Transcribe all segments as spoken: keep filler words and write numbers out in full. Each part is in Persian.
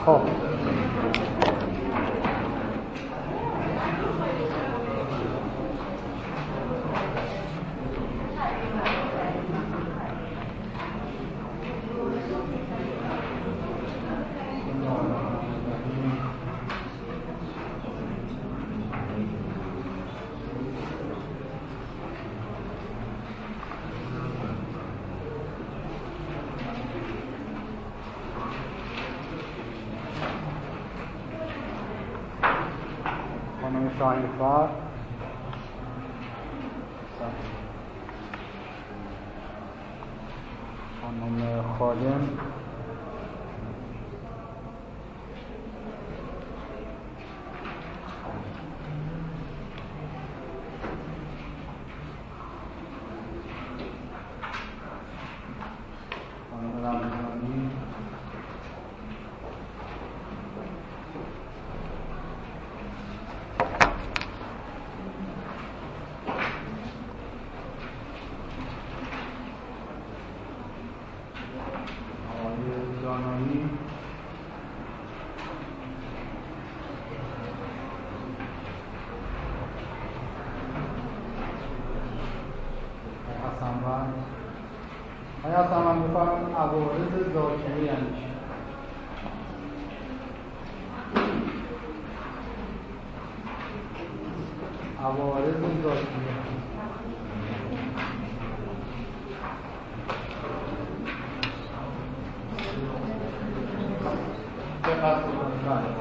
خب خانم شاهین‌فر، خانم خادم، خانم رمضانی، آیا اصلا من بفرم عوارض ذاتیه یعنی چی؟ عوارض ذاتیه دقت بکنید.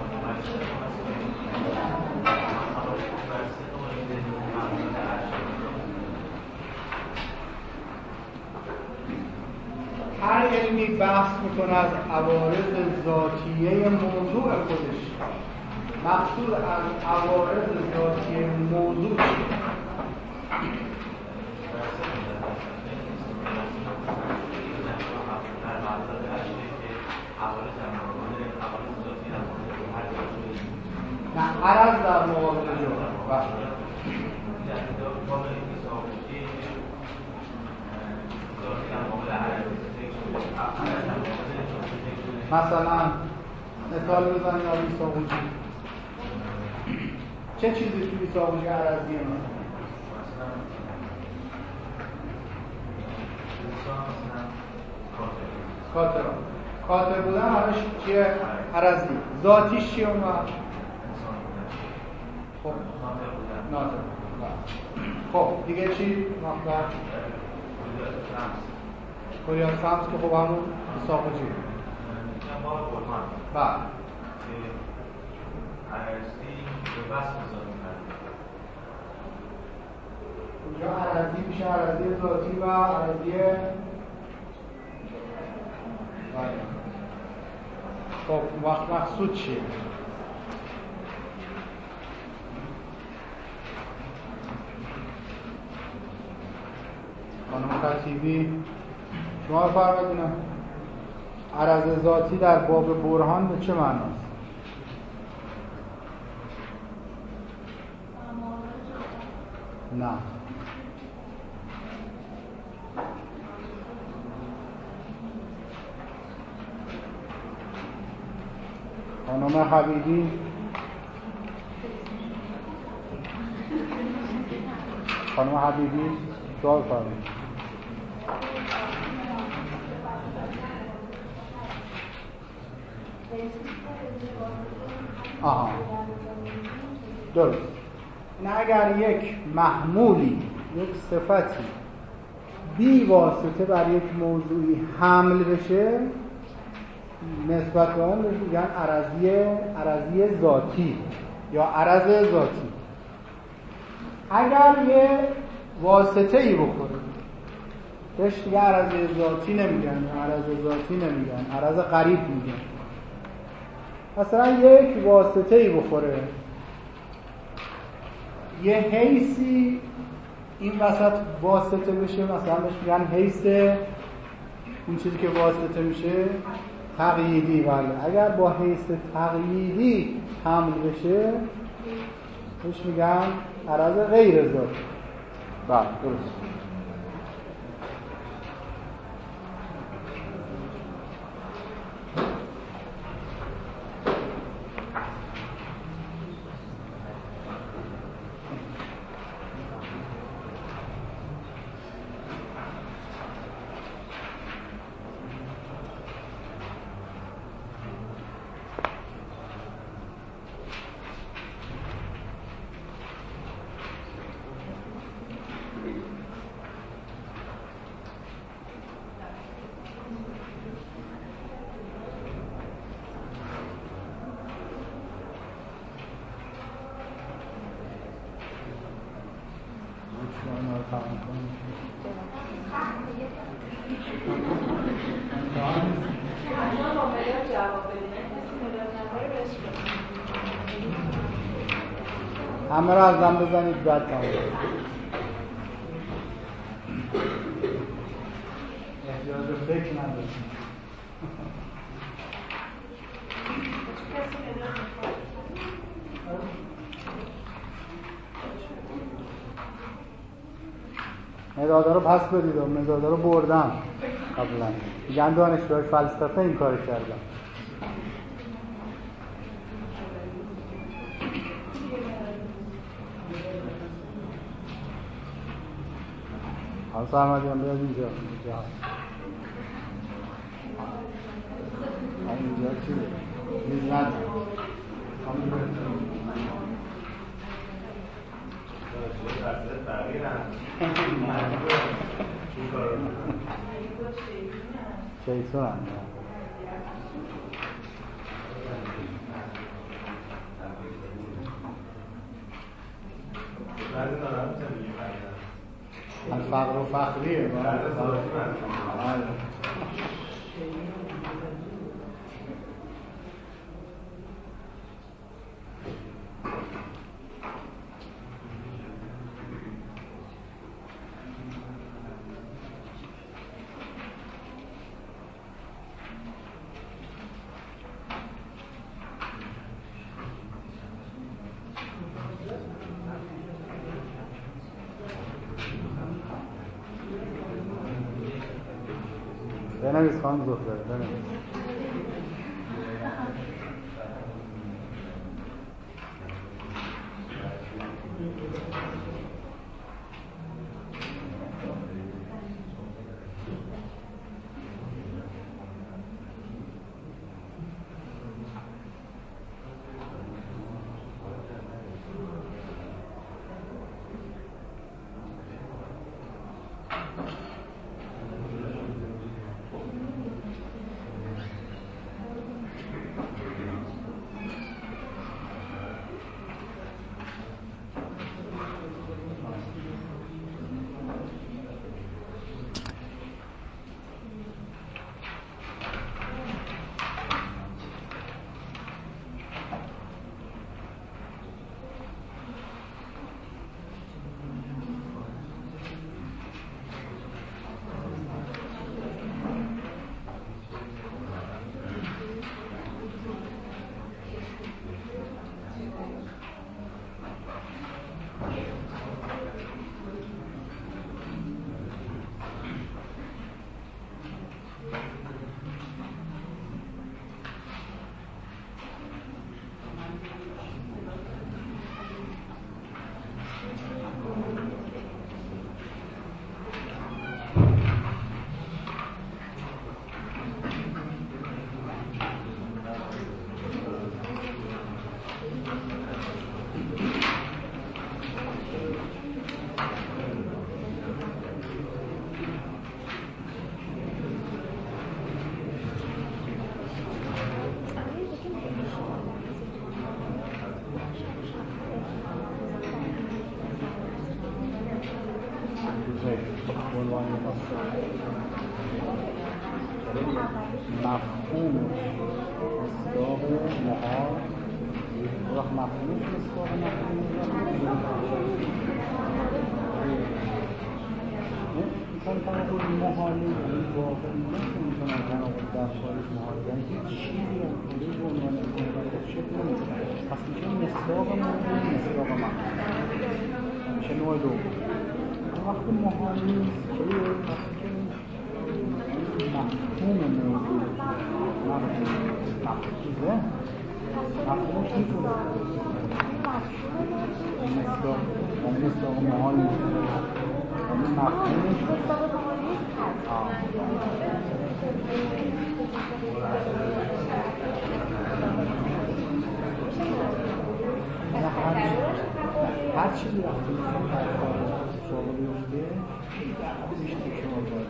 هر علمی بحث میکنه از عوارض ذاتیه موضوع خودش. مقصود از عوارض ذاتیه موضوع چیه؟ نه، عرض در مقابل جوهر. مثلا مثال بزنید آقای ساقوچی، چه چیزی توی ساقوچی عرضیه؟ مثلا کاتر کاتر بودن همش چیه؟ عرضی. ذاتیش چیه اون وقت؟ خب ناطق. خب دیگه چی؟ مقدار کلیات خمس که خب همون ساقوچی. بله. عرضی به بس بزاریم اونجا عرضی میشه عرضی ذاتی و عرضی بله. خب وقت مقصود چیه؟ خانم خطیبی شما فرمودین عرض ذاتی در باب برهان به چه معناست؟ نه. خانم حبیبی خانم حبیبی سوال فرمایید. آها درست. نه اگر یک محمولی، یک صفتی بی واسطه بر یک موضوعی حمل بشه نسبت به اون میگن عرضی عرضی ذاتی یا عرض ذاتی. اگر یه واسطه ای بخوره بهش دیگه عرض ذاتی نمیگن، عرض ذاتی نمیگن، عرض قریب میگن. مثلا یک واسطه ای بخوره، یه حیثی این وسط واسطه بشه، مثلا بهش میگن حیث اون چیزی که واسطه میشه تقییدی. بله اگر با حیث تقییدی حمل بشه بهش میگن عرض غیر ذاتی. بله درست. همه رو از دم بزنید بعد تمام احتیاج به فکر نداریم. مدادا رو پس بدید و مدادا رو بردم قبلا میگن دانشجوهای فلسفه این کار کردن. حالا سرمدیان بیاد اینجا اینجا اینجا چی بود؟ میز ندید شیطان هم الفقر و فخریه بنویس خانم زهره بنویس. مفهوم مصداق محال وقت مفهوم مصداق میتونم تناقض محالی واقعی نمیتونم تناقض در خارج محالی یعنی هیچ چیزی رو خودی به عنوان تناقض شکل نمیتونم پس میشه مصداق محالی مصداق محالی میشه نوع دوم وقتی محالی نیست چیه؟ وقتی که مفهوم موضوع مفهوم مفهومش میتونه مصداق یعنی مصداق محال نیست یعنی مفهومش هر چیزی وقتی میخوام در کار شما بیفته بیشتر شما باید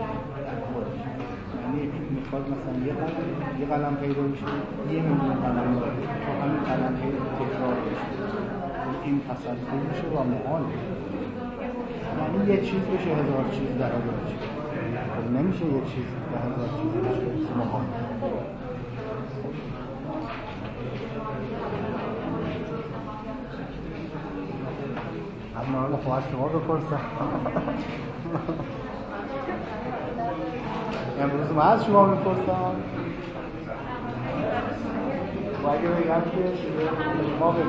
یعنی میخواد مثلا یه قلم یه قلم پیدا بشه یه میلیون قلم باشه تو همین قلم پیدا تکرار بشه این تصدیق میشه و محال یعنی یه چیز بشه هزار چیز در آورد. خب نمیشه یه چیز به هزار چیز بشه محال. اما خواهد شما بپرسم امروز من از شما بپرسم و اگه بگم که شما بگم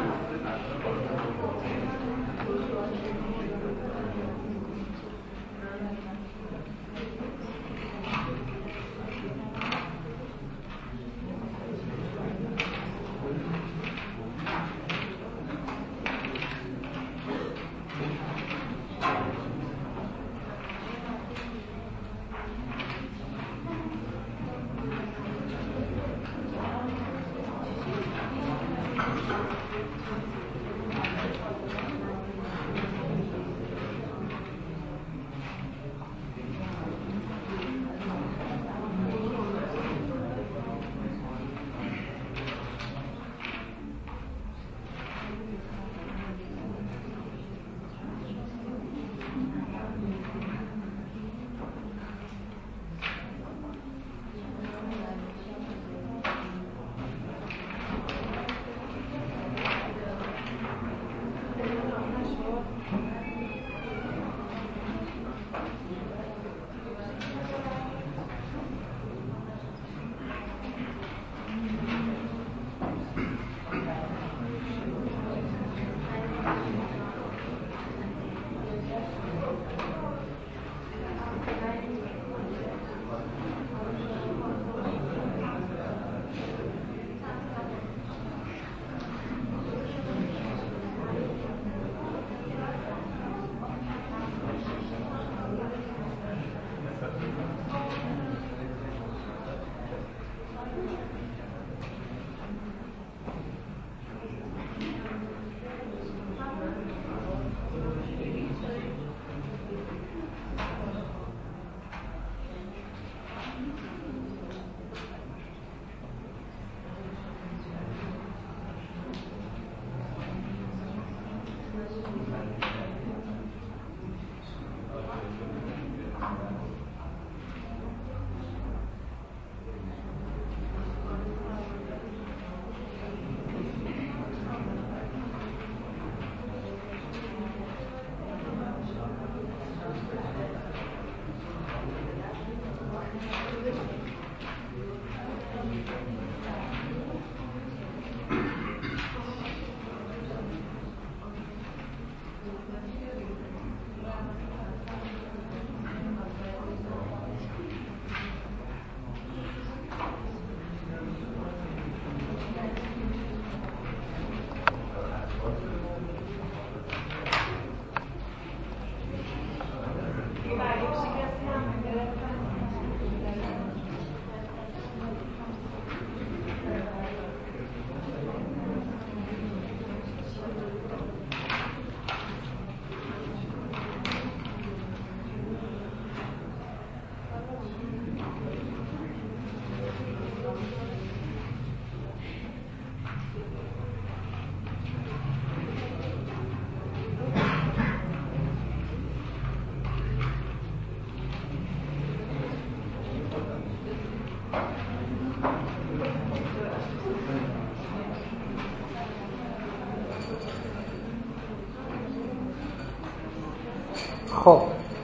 خب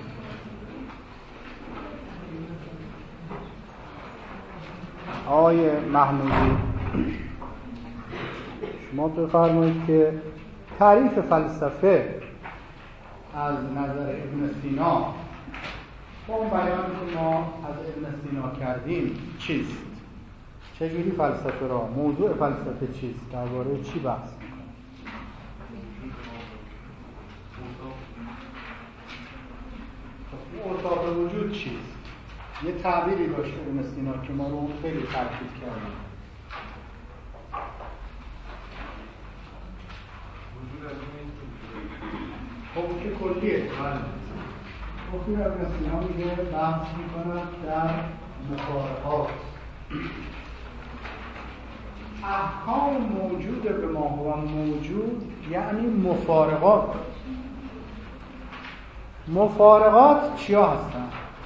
آقای محمودی شما بفرمایید که تعریف فلسفه از نظر ابن سینا با اون بیانی که ما از ابن سینا کردیم چیست؟ چجوری فلسفه را، موضوع فلسفه چیست؟ درباره چی بحث می‌کنه؟ اوصاف وجود چیست؟ یه تعبیری داشته ابن سینا که ما رو خیلی تاکید کردیم. خب که کلیه خب ابن سینا میگه بحث می‌کند در مفارقات احکام موجود به ما هو موجود، یعنی مفارقات مفارقات چیا هستن؟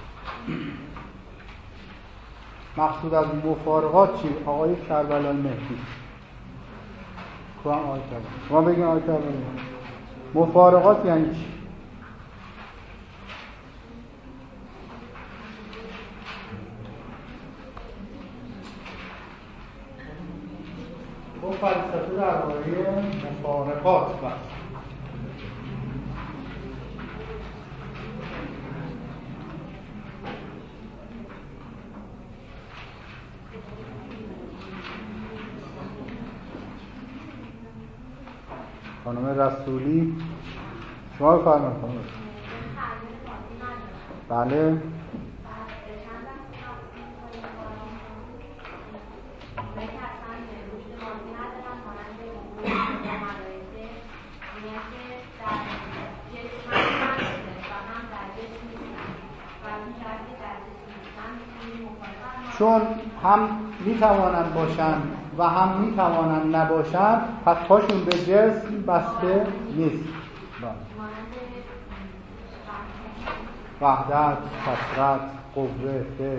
مقصود از مفارقات چی؟ آقای کربلای مهدی کدام آقای کربلای؟ شما بگین آقای کربلای مهدی مفارقات یعنی چی؟ با فلسفه درباره مفارقات بس خانم رسولی شما بفرمایید. خانم بله چون هم میتوانند باشند و هم میتوانند نباشند پس پاشون به جسم بسته نیست. وحدت، کثرت، قوه، فعل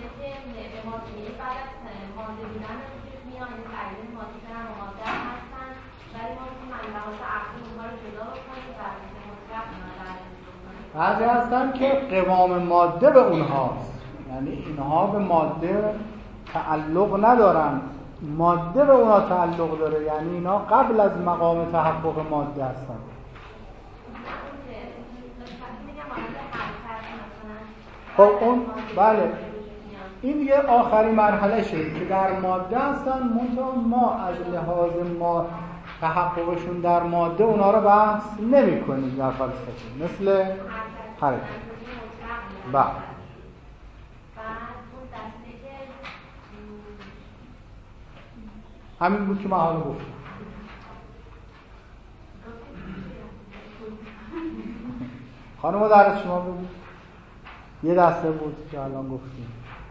بعضی هستن که قوام ماده به اونهاست، یعنی اینها به ماده تعلق ندارن، ماده به اونها تعلق داره، یعنی اینا قبل از مقام تحقق ماده هستن. خب اون بله این دیگه آخرین مرحله شد که در ماده هستن، منتها ما از لحاظ ما تحققشون در ماده اونا رو بحث نمی کنیم در فلسفه، مثل حرکت. بله همین بود که من حالا گفتم. خانم مدرس شما بگید. یه دسته بود که الان گفتیم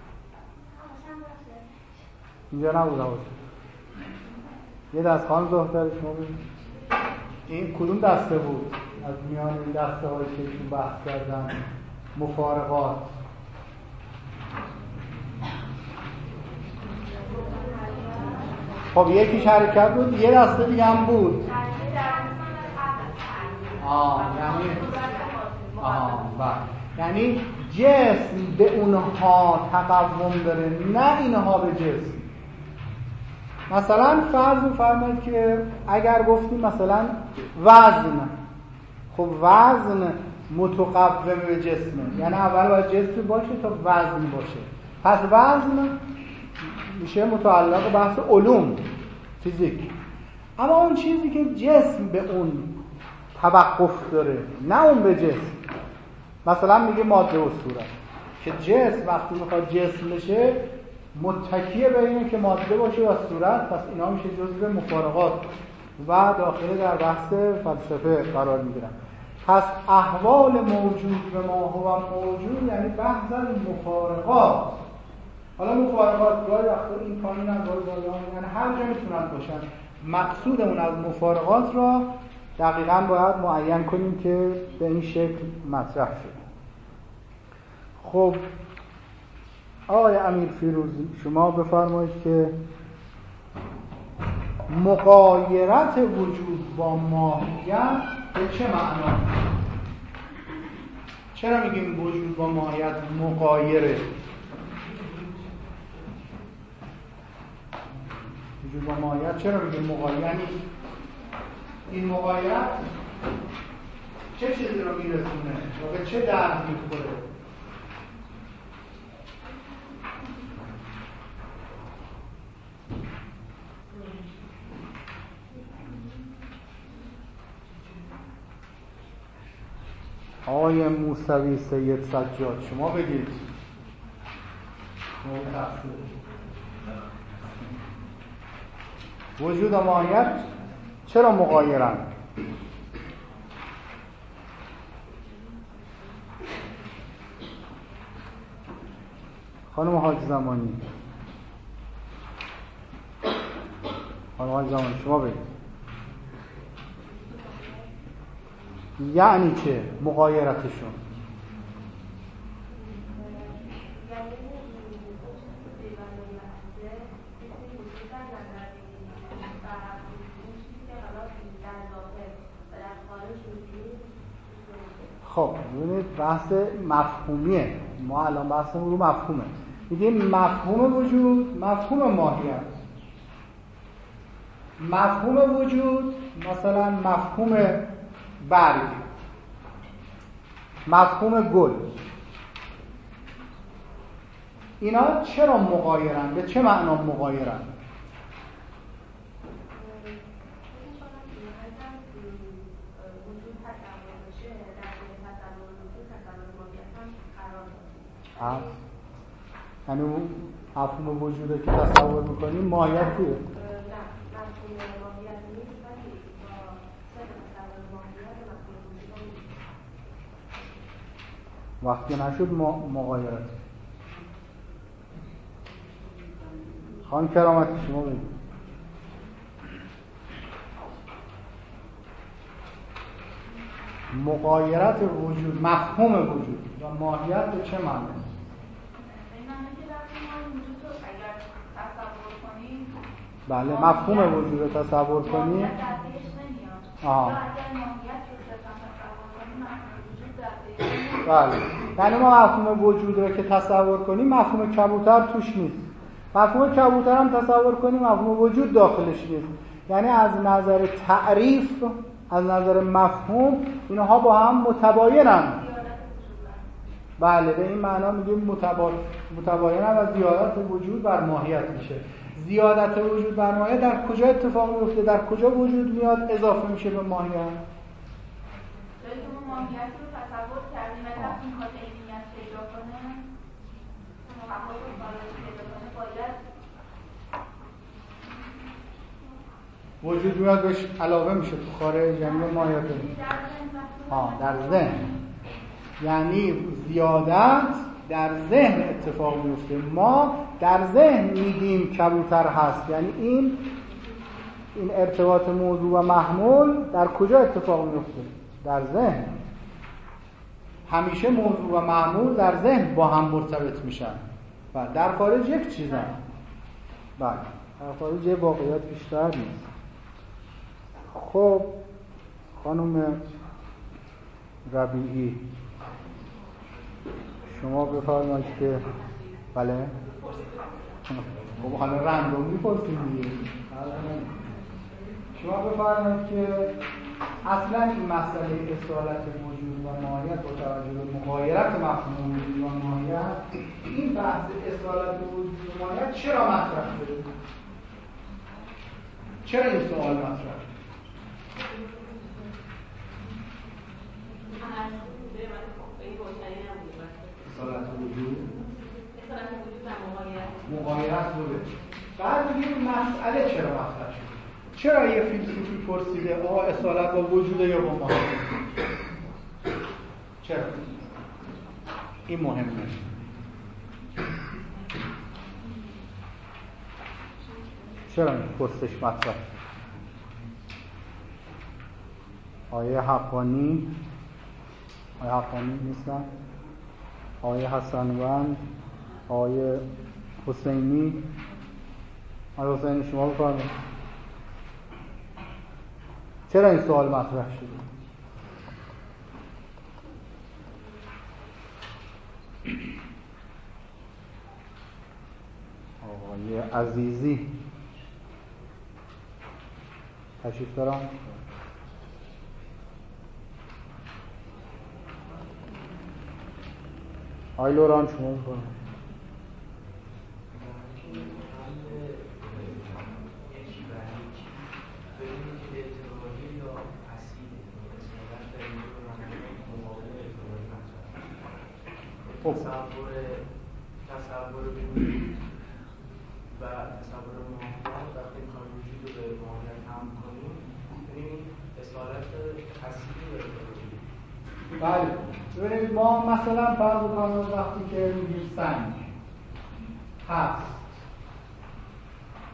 اینجا نبود آقا. یه دسته خانم زهتر شما بگید. این کدوم دسته بود از میان این دسته هایی که تو بحث کردن مفارقات؟ خب یکیش حرکت بود، یه دسته دیگه هم بود. آه یعنی آه بله یعنی جسم به اونها تقوم داره، نه اینها به جسم. مثلا فرض بفرمایید که اگر گفتیم مثلا وزن، خب وزن متقوم به جسمه، یعنی اول باید جسم باشه تا وزن باشه، پس وزن میشه متعلق بحث علوم فیزیک. اما اون چیزی که جسم به اون توقف داره، نه اون به جسم، مثلا میگه ماده و صورت، که جسم وقتی میخواد جسم بشه متکیه به اینه که ماده باشه و صورت، پس اینا میشه جزء مفارقات و داخل در بحث فلسفه قرار میگیرن. پس احوال موجود به ما هو موجود یعنی بحث از مفارقات. حالا مفارقات گاهی وقتا این پایین هم گاهی بالا هم، یعنی هر جا میتونن باشن. مقصودمون از مفارقات را دقیقاً باید معین کنیم که به این شکل مطرح شد. خب آقای امیر فیروزی شما بفرمایید که مغایرت وجود با ماهیت به چه معنا؟ چرا میگیم وجود با ماهیت مغایره؟ وجود با ماهیت چرا میگیم مغایر؟ یعنی این مغایرت چه چیزی رو میرسونه و به چه درد میخوره؟ آقای موسوی سید سجاد شما بگید. وجود و ماهیت چرا مغایرن؟ خانم حاج زمانی خانم حاج زمانی شما بگید. یعنی چه مغایرتشون؟ خب ببینید بحث مفهومیه، ما الان بحثمون رو مفهومه. میگیم مفهوم وجود، مفهوم ماهیت. مفهوم وجود مثلا مفهوم برگ، مفهوم گل، اینا چرا مغایرن؟ به چه معنا مغایرن؟ یعنی اون مفهوم وجوده که تصور میکنیم ماهیت توی؟ نه، مفهوم ماهیت نیست، ولی با سه تصور ماهیت مفهوم وجود وقتی نشد مغایرت. خانم کرامتی شما بگید. مغایرت وجود، مفهوم وجود و ماهیت به چه معنی؟ بله مفهوم وجود رو تصور کنیم. آها. بله. یعنی ما مفهوم وجود رو که تصور کنیم مفهوم کبوتر توش نیست. مفهوم کبوتر هم تصور کنیم مفهوم وجود داخلش نیست. یعنی از نظر تعریف، از نظر مفهوم اینها با هم متباینن. بله به این معنا میگیم متبا... متباینن و زیادت وجود بر ماهیت میشه. زیادت وجود بر ماهیت در کجا اتفاق میفته؟ در کجا وجود میاد اضافه میشه به ماهیت؟ جایی که ما ماهیت رو تصور کردیم و وقتی میخواد عینیت پیدا کنه، محقق رو خارج پیدا کنه، باید وجود میاد بهش علاوه میشه تو خارج، یعنی به ماهیت ها در ذهن، یعنی زیادت در ذهن اتفاق میفته. ما در ذهن میگیم کبوتر هست، یعنی این این ارتباط موضوع و محمول در کجا اتفاق میفته؟ در ذهن. همیشه موضوع و محمول در ذهن با هم مرتبط میشن و در خارج یک چیزن. بله در خارج یه واقعیت بیشتر نیست. خب خانم ربیعی شما بفرمایید که بله خب حالا رندوم میپرسیم دیگه. شما بفرمایید که اصلا این مسئله اصالت وجود و ماهیت با توجه به مغایرت مفهوم وجود و ماهیت، این بحث اصالت وجود و ماهیت چرا مطرح شده؟ چرا این سوال مطرح شده؟ اصالت وجود اصالت وجود و مغایرت مغایرت بوده. بعد میگیم مسئله چرا مطرح شده؟ چرا یه فیلسوفی پرسیده آقا اصالت با وجوده یا با ماهیت؟ چرا؟ این مهمه. چرا این پرسش مطرح؟ آیه حقانی آیه حقانی نیستن؟ آیه حسنوند، آیه حسینی. آیه حسینی شما بفرمایید چرا این سوال مطرح شده؟ آقای عزیزی تشریف دارم. آقای لوران شما بفرمایید. خب تصور تصور وجود و تصور ماهیت وقتی میخوایم وجود رو به ماهیت هم کنیم ببینیم اصالت اصلی داره. بله ببینید ما مثلا فرض کنید وقتی که میگیم سنگ هست،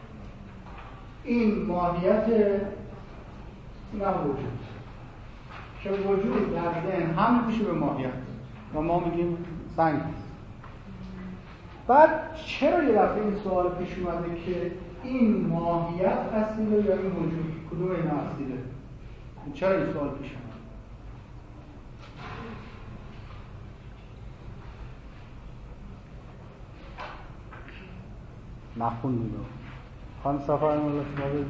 این ماهیت این هم وجود. که وجود در ذهن حمل میشه به ماهیت و ما میگیم سنگ. بعد چرا یه دفعه این سوال پیش اومده که این ماهیت اصیله یا این وجود؟ کدوم اینا اصیله؟ چرا این سوال پیش اومده؟ نخوندید رو خانم سفر مولا شما بگید.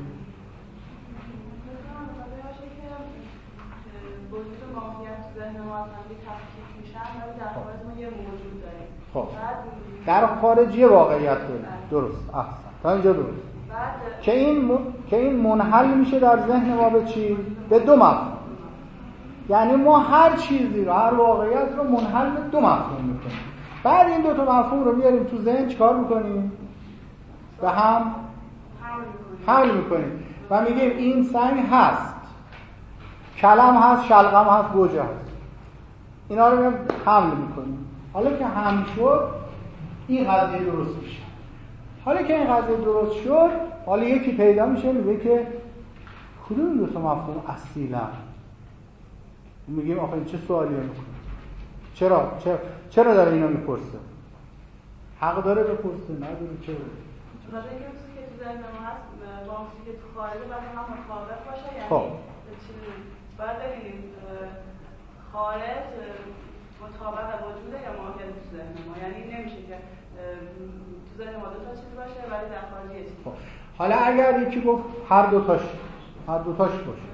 وجود و ماهیت تو ذهن ما از هم تفکیک میشن ولی در خارج ما یه موجود داریم. خب در خارج یه واقعیت داریم. درست، احسن، تا اینجا درست. که این م... که این منحل میشه در ذهن ما به چی؟ به دو مفهوم. یعنی ما هر چیزی رو، هر واقعیت رو منحل به دو مفهوم میکنیم. بعد این دو تا مفهوم رو بیاریم تو ذهن چیکار میکنیم؟ به هم حمل میکنیم و میگیم این سنگ هست، کلم هست، شلغم هست، گوجه هست. اینا رو میگیم حمل میکنیم. حالا که حمل شد این قضیه درست میشه. حالا که این قضیه درست شد، حالا یکی پیدا میشه میگه که کدوم دو تا مفهوم اصیلن؟ میگیم آخه این چه سوالی رو میکنه؟ چرا؟ چرا چرا داره اینا میپرسه؟ حق داره بپرسه؟ نداره؟ چرا؟ واسه اینکه چیزی که تو ذهن ما هست با اون چیزی که تو خارجه باید هم مطابق باشه. یعنی خب باید ببینیم خارج مطابق وجوده یا ماهیت تو ذهن ما. یعنی نمیشه که تو ذهن ما دو تا چیز باشه ولی در خارج یه چیز. خب حالا اگر یکی گفت هر دو تاش هر دو تاش باشه.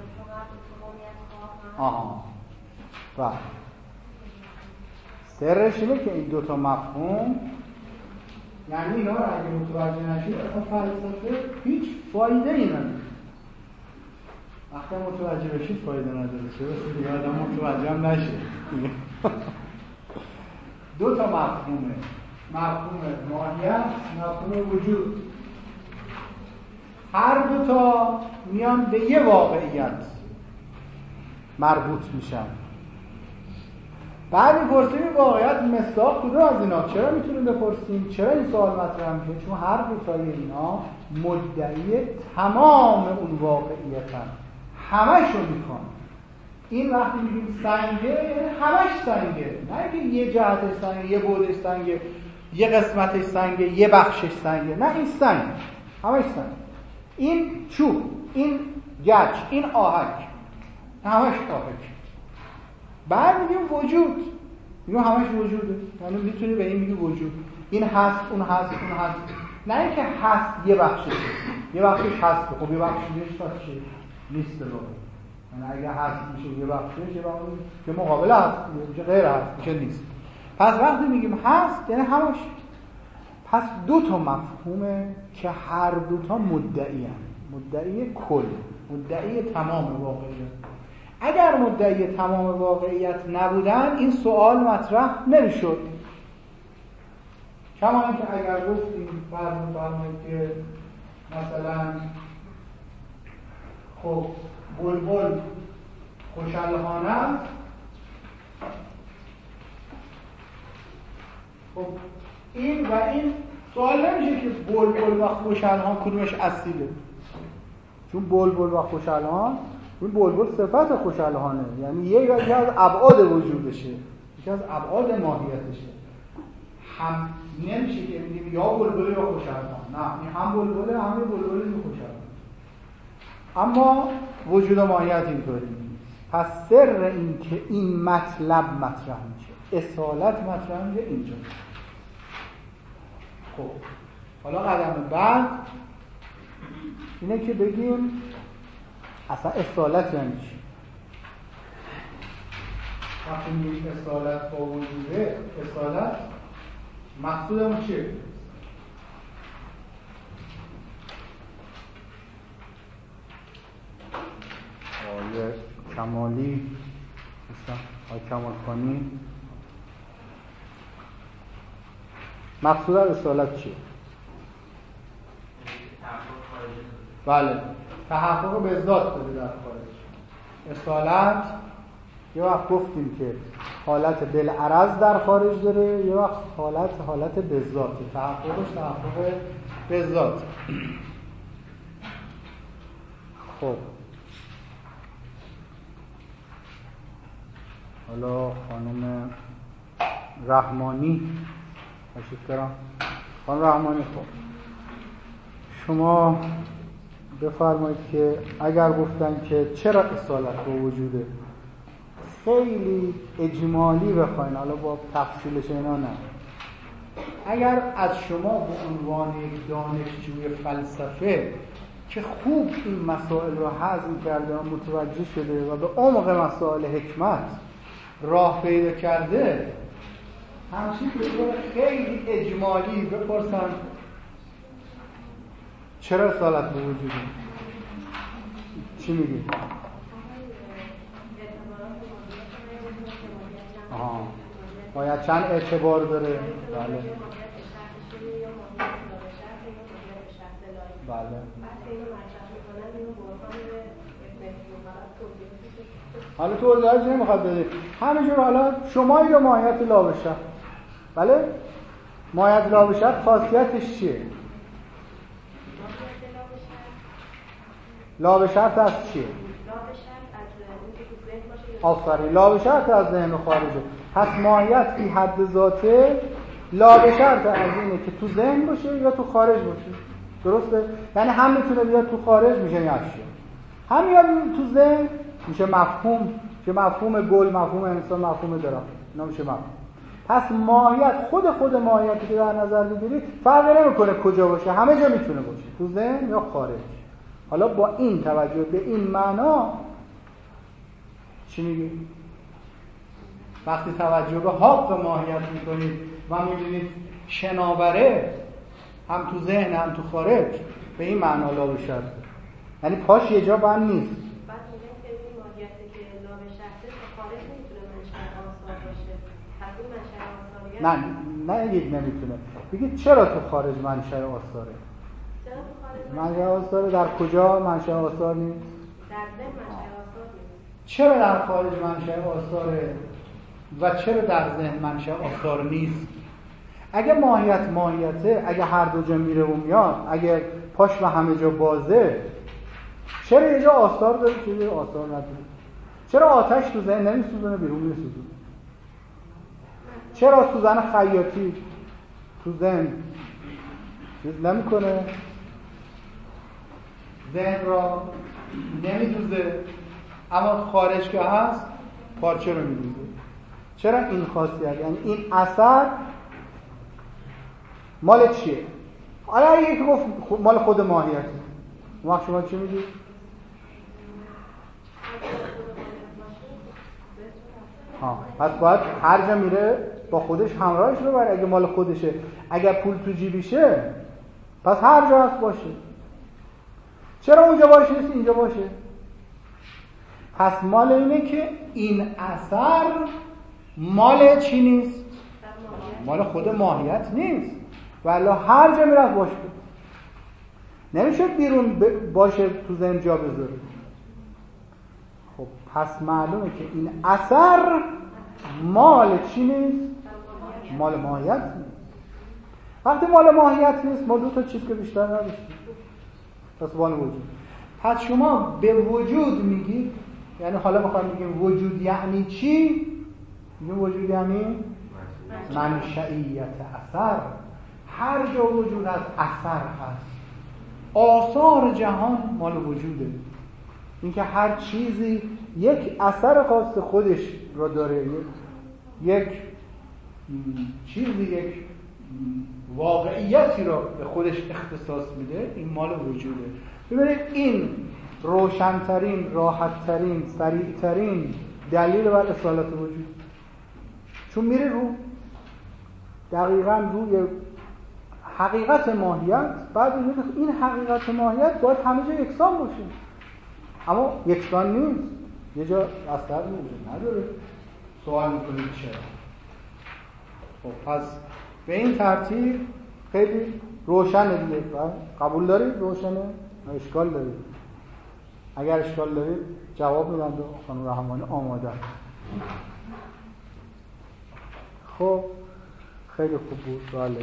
آها. بله. سرش اینه که این دو تا مفهوم، یعنی اینا رو اگه متوجه نشید اصلا فلسفه هیچ فایده ای نداره. وقتی متوجه بشید فایده نداره. چرا دیگه آدم متوجه هم نشه. دو تا مفهومه، مفهوم ماهیت، مفهوم وجود. هر دو تا میان به یه واقعیت مربوط میشن. بعد میپرسیم این واقعیت مصداق کدوم از اینا؟ چرا میتونیم بپرسیم؟ چرا این سوال مطرح میشه؟ چون هر دو تای اینا مدعی تمام اون واقعیتن، همشو میخوان. این وقتی میگیم سنگه همش سنگه، نه اینکه یه جهتش سنگه، یه بعدش سنگه، یه قسمتش سنگه، یه بخشش سنگه. نه این سنگ، همش سنگ. این چوب، این گچ، این آهک، همش آهک. بعد میگیم وجود، میگیم همش وجوده. یعنی میتونی به این میگی وجود. این هست، اون هست، اون هست. نه اینکه هست یه بخششه، یه بخشش هست، خب یه بخشش چیه؟ نیست رو. یعنی اگه هست میشه یه بخشش، یه بخشش که مقابل هست میشه غیر هست، میشه نیست. پس وقتی میگیم هست یعنی همش. پس دو تا مفهومه که هر دو تا مدعی هست. مدعی کل، مدعی تمام واقعیت. اگر مدعی تمام واقعیت نبودن این سوال مطرح نمیشد. کما اینکه اگر گفتیم فرض بفرمایید که مثلا خب بلبل خوشالهانه است، خب این و این سوال نمیشه که بلبل و خوشالهان کدومش اصیله. چون بلبل و خوشالهان، این بلبل صفت خوشالهانه، یعنی یکی از ابعاد وجودشه، یکی از ابعاد ماهیتشه. هم نمیشه که بگیم یا بلبل یا خوشالهان. نه، این هم بلبله، هم بلبل هم خوشالهان. اما وجود و ماهیت اینطوری نیست. پس سر این که این مطلب مطرح میشه، اصالت مطرح میشه اینجا. خب حالا قدم بعد اینه که بگیم اصلا اصالت یعنی چی؟ وقتی میگیم اصالت با وجوده، اصالت مقصودمون چیه؟ آیه کمالی مثلا آیه کمال خانی مقصود از اصالت چیه؟ بله، تحقق به ذات داره در خارج. اصالت یه وقت گفتیم که حالت بالعرض در خارج داره، یه وقت حالت حالت به ذات. تحققش تحقق به ذات. خب حالا خانم رحمانی تشریف دارم. خانم رحمانی، خب شما بفرمایید که اگر گفتن که چرا اصالت به وجوده، خیلی اجمالی بخواین، حالا با تفصیلش اینا نه، اگر از شما به عنوان یک دانشجوی فلسفه که خوب این مسائل رو هضم کرده و متوجه شده و به عمق مسائل حکمت راه پیدا کرده، همچین به طور خیلی اجمالی بپرسن چرا اصالت به وجوده، چی میگی؟ آها، باید چند اعتبار داره؟ بله بله. حالا توضیحاتش نمیخواد بده، همینجور حالا شمایی رو ماهیت لا به شرط. بله؟ ماهیت لا به شرط خاصیتش چیه؟ لا به شرط از چیه؟ آفرین، لا به شرط از ذهن خارجه. پس ماهیت فی حد ذاته لا به شرط از اینه که تو ذهن باشه یا تو خارج باشه. درسته؟ یعنی هم میتونه بیاد تو خارج میشه نفشه، هم میاد تو ذهن میشه مفهوم، میشه مفهوم گل، مفهوم انسان، مفهوم درخت، اینا میشه مفهوم. پس ماهیت، خود خود ماهیتی که در نظر میگیرید فرق نمیکنه کجا باشه، همه جا میتونه باشه، تو ذهن یا خارج. حالا با این توجه به این معنا چی میگی؟ وقتی توجه به حق ماهیت میکنید و میبینید شناوره هم تو ذهن هم تو خارج، به این معنا لا به شرط، یعنی پاش یه جا بند نیست. بعد میگن که این ماهیتی که لا به شرطه تو خارج نمیتونه منشأ آثار باشه، پس این منشأ آثاریه. نه نه نگید نمیتونه، بگید چرا تو خارج منشأ آثاره؟ چرا تو خارج منشأ آثاره در کجا منشأ آثار نیست؟ در ذهن منشأ آثار نیست. چرا در خارج منشأ آثاره و چرا در ذهن منشأ آثار نیست؟ اگه ماهیت ماهیته، اگه هر دو جا میره و میاد، اگه پاش به همه جا بازه، چرا یه جا آثار داره چرا یه آثار نداره؟ چرا آتش تو ذهن نمیسوزونه بیرون میسوزونه؟ چرا سوزن خیاطی تو ذهن چیز نمیکنه؟ ذهن را نمیدوزه، اما خارج که هست پارچه رو میدوزه. چرا این خاصیت؟ یعنی این اثر مال چیه؟ حالا یکی گفت مال خود ماهیته، وقت شما چی میگید؟ ها، پس باید هر جا میره با خودش همراهش ببره. اگه مال خودشه، اگر پول تو جیبیشه، پس هر جا هست باشه. چرا اونجا باشه نیست اینجا باشه؟ پس مال اینه که این اثر مال چی نیست؟ مال خود ماهیت نیست، ولی هر جا میرفت باشه، نمیشه بیرون باشه تو ذهن جا بذاره. خب پس معلومه که این اثر مال چی نیست؟ مال ماهیت نیست. وقتی مال ماهیت نیست، ما دو تا چیز که بیشتر نداشتیم، پس مال وجود. پس شما به وجود میگید، یعنی حالا میخوایم بگیم وجود یعنی چی؟ میگیم وجود یعنی منشئیت اثر. هر جا وجود از اثر هست، آثار جهان مال وجوده. اینکه هر چیزی یک اثر خاص خودش را داره، یک چیزی یک واقعیتی را به خودش اختصاص میده، این مال وجوده. ببینید این روشن‌ترین، راحت‌ترین، سریع‌ترین دلیل بر اصالت وجود، چون میره رو دقیقاً روی حقیقت ماهیت. بعد این حقیقت ماهیت باید همه جا یکسان باشه، اما یکسان نیست، یه جا اثر وجود نداره. سوال میکنید چرا؟ خب پس به این ترتیب خیلی روشنه دیگه. قبول دارید روشنه؟ اشکال دارید؟ اگر اشکال دارید جواب میدن و خانم رحمانی آماده. خب خیلی خوب بود. بله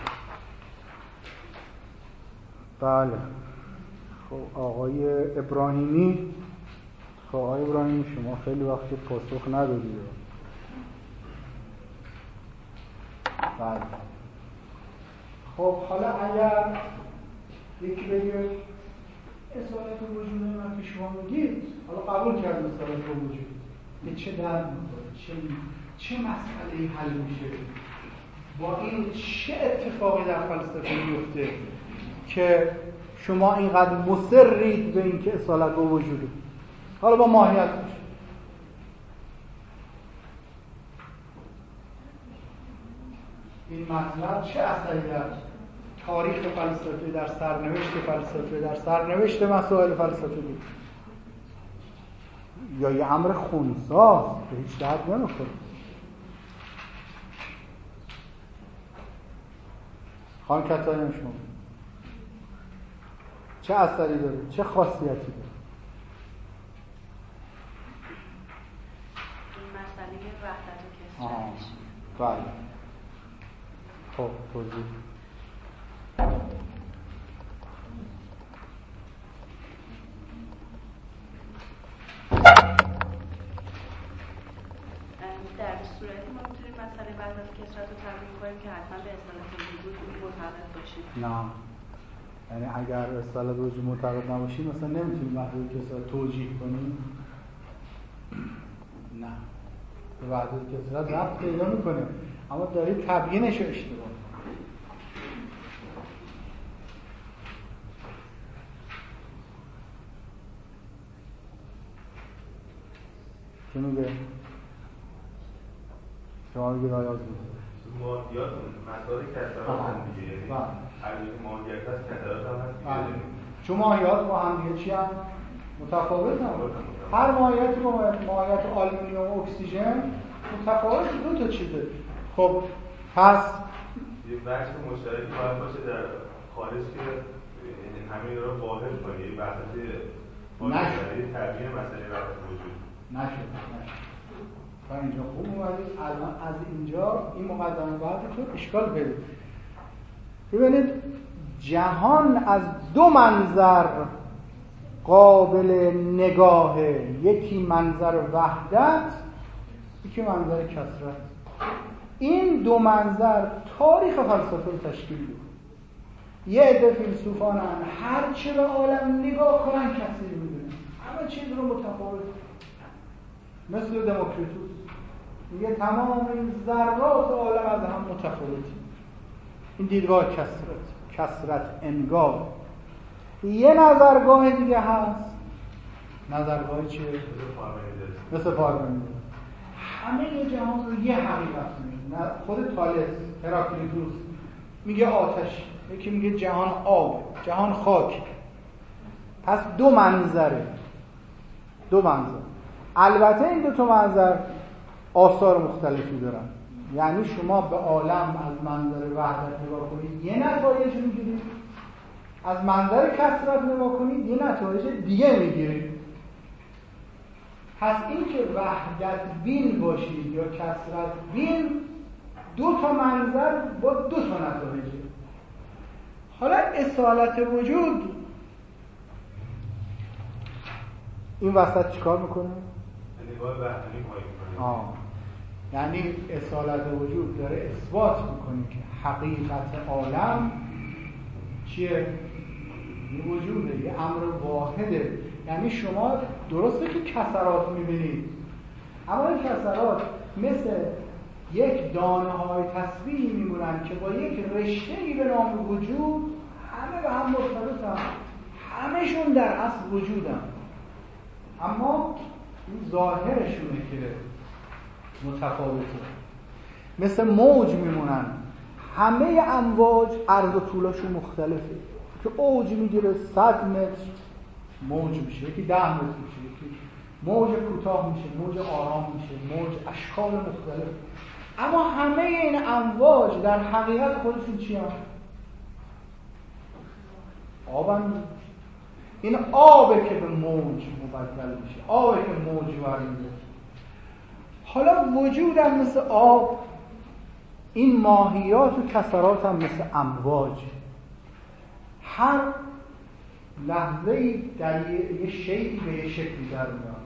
بله. خب آقای ابراهیمی، خب آقای ابراهیمی شما خیلی وقت پاسخ ندادید. بله. خب حالا اگر یکی بگه اصالت وجود من که شما میگید، حالا قبول کرد اصالت وجود، یه چه درد میکنه، چه چه مسئله‌ای حل میشه، با این چه اتفاقی در فلسفه میفته که شما اینقدر مصرید به این که اصالت با وجوده. حالا با ماهیت میشه. این مطلب چه اثری در تاریخ فلسفه، در سرنوشت فلسفه، در سرنوشت مسائل فلسفه بود؟ یا یه امر خونساست به هیچ درد نمیخوره. خانم کتایان شما چه اثری داره؟ چه خاصیتی داره؟ مسئله وحدت و آه کثرتش. بله. خب توضیح در صورتی ما میتونیم مسئله وحدت و کثرت رو تبیین کنیم که حتما به اصالت وجود معتقد باشیم. نه، یعنی اگر اصالت وجود معتقد نباشیم مثلا نمیتونیم وحدت و کثرت توجیه کنیم. نه، به وحدت و کثرت ربط پیدا میکنه، اما دارید تبیینش رو اشتباه. چه میگه؟ شما میگه رایاز میگه ماهیات مسائل کثرات هم دیگه، یعنی هر جایی ماهیت هست کثرات هم هست دیگه. چون ماهیات با هم دیگه چی هم؟ متفاوت هم. هر ماهیتی با ماهیت آلومینیوم و اکسیژن متفاوت، دو تا چیزه. خب پس یه بخش مشترک باید باشه در خارج که همین رو واحد کنه، یه وحدت نشد تبیین مسئله وحدت وجود نشد نشد تا اینجا خوب اومدید. الان از اینجا این مقدمه بعد که اشکال پیدا. ببینید جهان از دو منظر قابل نگاهه، یکی منظر وحدت، یکی منظر کثرت. این دو منظر تاریخ فلسفه رو تشکیل میده. یه عده فیلسوفانن هر چه به عالم نگاه کنن کثیر میدونن، همه چیز رو متفاوت، مثل دموکریتوس میگه تمام این ذرات عالم از هم متفاوته. این دیدگاه کثرت، کثرت انگار. یه نظرگاه دیگه هست، نظرگاه چیه؟ مثل پارمنیدس. همه جهان رو یه حقیقت میگه. خود تالس، هراکلیتوس میگه آتش، یکی میگه جهان آب، جهان خاک. پس دو منظره، دو منظر. البته این دو تا منظر آثار مختلفی دارن. یعنی شما به عالم از منظر وحدت نگاه کنید یه نتایج میگیرید، از منظر کثرت نگاه کنید یه نتایج دیگه میگیرید. پس این که وحدت بین باشید یا کثرت بین، دو تا منظر با دو تا نتایجه. حالا اصالت وجود این وسط چیکار میکنه؟ نگاه بحثی پای آه یعنی اصالت وجود داره اثبات میکنه که حقیقت عالم چیه؟ وجوده، یه امر واحده. یعنی شما درسته که کثرات میبینید، اما این کثرات مثل یک دانه های تسبیح میمونن که با یک رشته‌ای به نام وجود همه به هم مرتبطن، همه‌شون در اصل وجودن، اما این ظاهرشونه که متفاوته. مثل موج میمونن، همه امواج عرض و طولشون مختلفه، که اوج میگیره صد متر موج میشه، یکی ده متر میشه، یکی موج کوتاه میشه، موج آرام میشه، موج اشکال مختلف. اما همه این امواج در حقیقت خودشون چی هم؟ آبن. این آبه که به موج مبدل میشه، آبه که موج ورمیده. حالا وجود هم مثل آب، این ماهیات و کثرات هم مثل امواج. هر لحظه‌ای در یه شیئی به یه شکلی در میاد،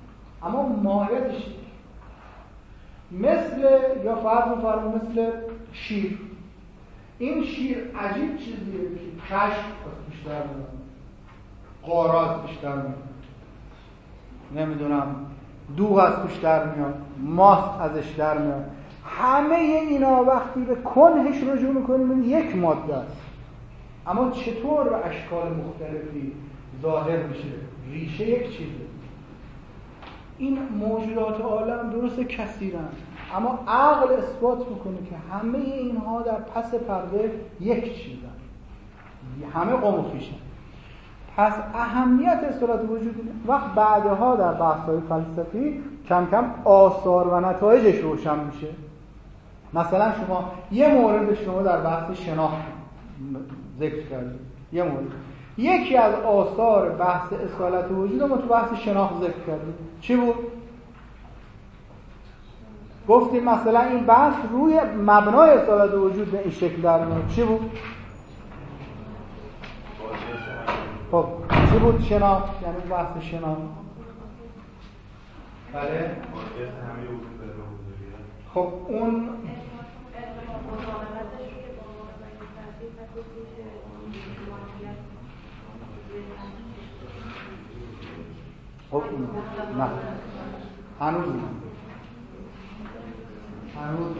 اما ماهیتش مثل یا فرض بفرمایید مثل شیر. این شیر عجیب چیزیه که کشف از توش در میاد، قاراز توش در میاد، نمیدونم دوغ از توش در میاد، ماست ازش در میاد. همه اینا وقتی به کنهش رجوع میکنیم یک ماده است، اما چطور به اشکال مختلفی ظاهر میشه؟ ریشه یک چیزه. این موجودات عالم درست کثیرن، اما عقل اثبات میکنه که همه اینها در پس پرده یک چیزن، همه قوم و خویشن. پس اهمیت اصالت وجود وقت بعدها در بحث‌های فلسفی کم کم آثار و نتایجش روشن میشه. مثلا شما یه مورد شما در بحث شناخت ذکر کردید، یه مورد یکی از آثار بحث اصالت وجود ما تو بحث شناخت ذکر کردیم. چی بود؟ گفتیم مثلا این بحث روی مبنای اصالت وجود به این شکل در میاد. چی بود؟ خب چی بود شناخت؟ یعنی بحث شناخت. بله؟ خب اون خب نه هنوز نه هنوز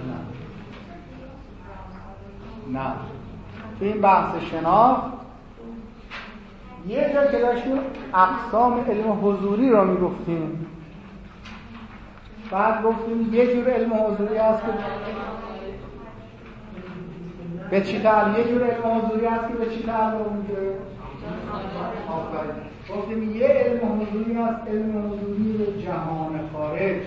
نه نه تو این بحث شناخت یه جا که داشتیم اقسام علم حضوری را میگفتیم، بعد گفتیم یه جور علم حضوری هست که به چی تعلق، یه جور علم حضوری هست که به چی تعلق میگیره؟ گفتیم یه علم حضوری هست، علم حضوری به جهان خارج.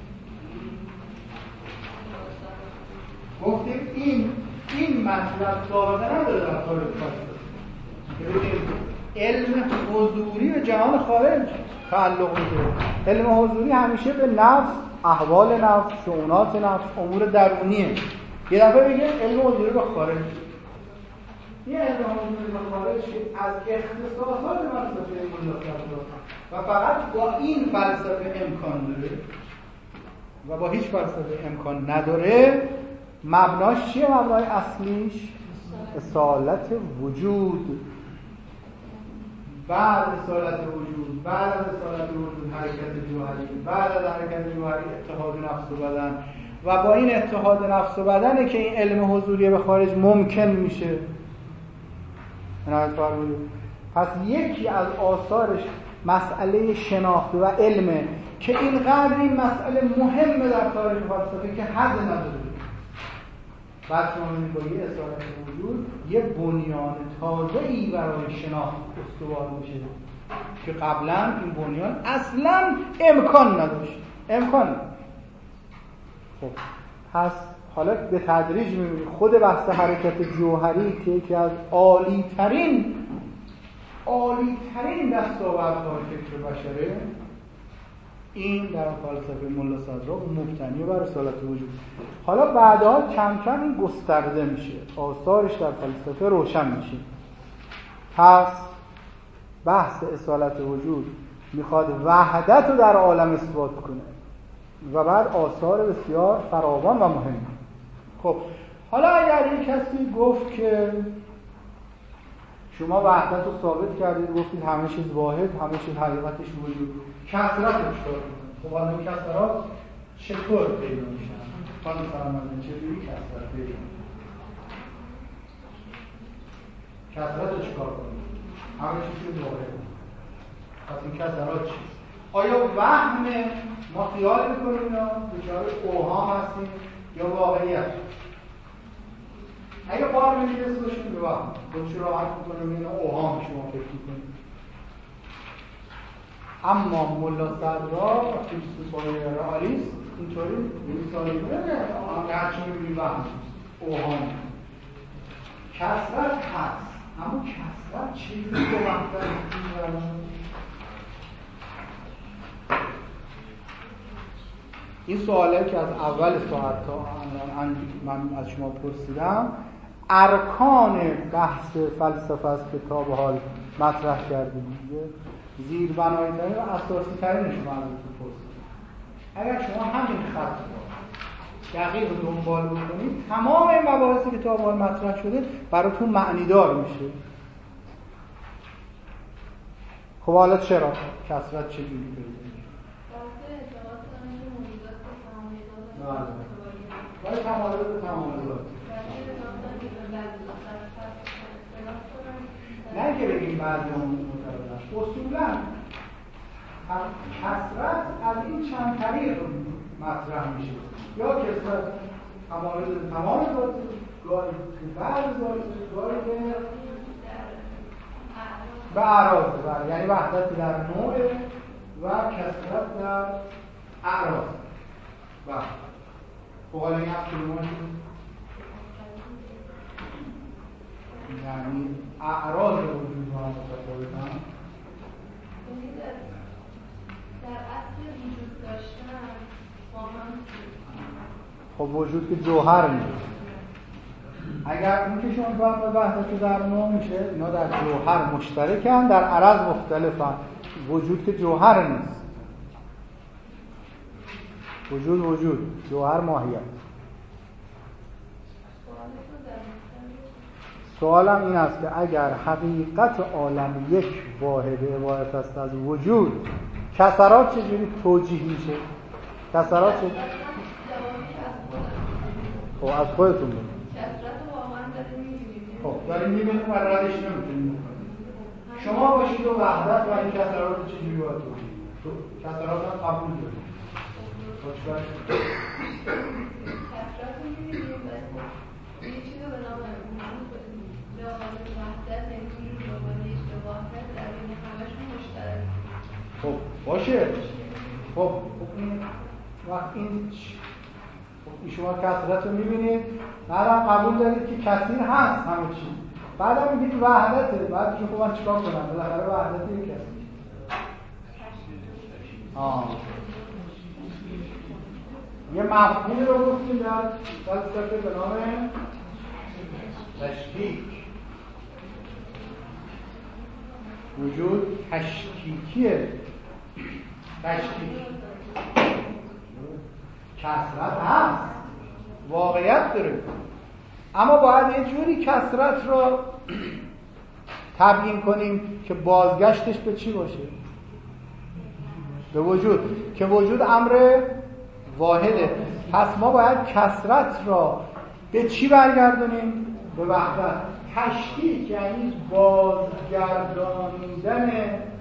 گفتیم این این مطلب سابقه نداره در خارج فلسفه. علم حضوری به جهان خارج تعلق میگیره. علم حضوری همیشه به نفس، احوال نفس، شؤونات نفس، امور درونیه. یه دفعه بگیم علم حضوری به خارج. یه علم حضوری به خارج از اختصاصات فلسفه ملت و فقط با این فلسفه امکان داره و با هیچ فلسفه امکان نداره. مبناش چیه؟ مبنای اصلیش اصالت وجود. بعد اصالت وجود، بعد از اصالت وجود حرکت جوهری، بعد از حرکت جوهری اتحاد نفس و بدن، و با این اتحاد نفس و بدنه که این علم حضوری به خارج ممکن میشه. پس یکی از آثارش مسئله شناخت و علمه که اینقدر این مسئله مهمه در تاریخ فلسفه که حد نداره. بعد شما می‌بینید با یه اصالت وجود یه بنیان تازه‌ای برای شناخت استوار میشه که قبلا این بنیان اصلا امکان نداشت. امکان نداشت. خب پس حالا به تدریج می‌بینید خود بحث حرکت جوهری که یکی از عالی ترین عالی ترین دستاوردهای فکر بشره، این در فلسفه ملا صدرا مبتنی بر اصالت وجود. حالا بعدها کم کم این گسترده میشه، آثارش در فلسفه روشن میشه. پس بحث اصالت وجود میخواد وحدت رو در عالم اثبات کنه و بعد آثار بسیار فراوان و مهم. خب حالا اگر یک کسی گفت که شما وحدت رو ثابت کردید، گفتید همه چیز واحد، همه چیز حقیقتش وجود، کثرت چطور؟ خب حالا این کثرات چطور پیدا میشن؟ خانم فرمانده چجوری کثرت پیدا میشن؟ کثرت رو چیکار کنید؟ همه چیز واحد. پس این کثرات چیست؟ آیا وهمه؟ ما خیال میکنیم اینا دچار اوهام هستیم یا واقعیت؟ اگه بار می‌رسه باشیم به وهم، خودش راحت می‌کنه اینا اوهام شما فکر می‌کنید. اما ملا صدرا و فیلسوفای رئالیست اینطوری مثالی می‌زنه هرچی می‌بینی وهم اوهام. کثرت هست، اما کثرت چیزی که وحدت می‌کنه. این سواله که از اول ساعت تا من از شما پرسیدم ارکان بحث فلسفه است که تا به حال مطرح کردیم. زیر بنای ترین و اساسی ترینش رو من از تو پرسیدم. اگر شما همین خط رو دقیق دنبال بکنید تمام این مباحثی که تا حالا مطرح شده براتون معنیدار میشه. خب حالا چرا؟ کثرت چجوری پیدا میشه؟ باید تمایز به تمایزات نه که بگیم بعضی همون متعادل اصولا کثرت از این چند طریق مطرح میشه. یا کثرت تمایز به تمایزات، گاهی به بعض گاهی به اعراض، یعنی وحدت در نوع و کثرت در اعراض. و خب حالا این هفت کلمات یعنی اعراض وجود ها متفاوتن. در اصل وجود داشتن با هم خب وجود که جوهر نیست. اگر اون که شما فهم وحدت در نوع میشه، اینا در جوهر مشترکن، در عرض مختلفن. وجود که جوهر نیست. وجود وجود، جوهر ماهیت. سوالم این است که اگر حقیقت عالم یک واحد عبارت است از وجود، کثرات چجوری توجیه میشه؟ کثرات چجوری؟ خب از خودتون بگید. خب داریم میبینیم و ردش نمیتونیم بکنیم. شما باشید و وحدت و این کثرات چجوری باید توجیه؟ کثرات هم قبول داریم. خب چکار شد؟ کثرات میبینیم یه چیز به نام وحدت نمیتونیم دوباره به واحد در این همشون مشترک. خب باشه. خب این وقت این خب شما کثرت رو میبینید، بعدم قبول دارید که کثیر هست همه چی، بعدم میگید وحدته، بعد که خب من چیکار کنم؟ بالاخره وحدت یک کثیر. آه یه مفهومی رو گفتیم در فلسفه به نام تشکیک. وجود تشکیکیه. تشکیک کثرت هست، واقعیت داره، اما باید یه جوری کثرت رو تبیین کنیم که بازگشتش به چی باشه؟ به وجود، که وجود امر واحده. پس ما باید کثرت را به چی برگردونیم؟ به وحدت. تشکیک یعنی بازگردانیدن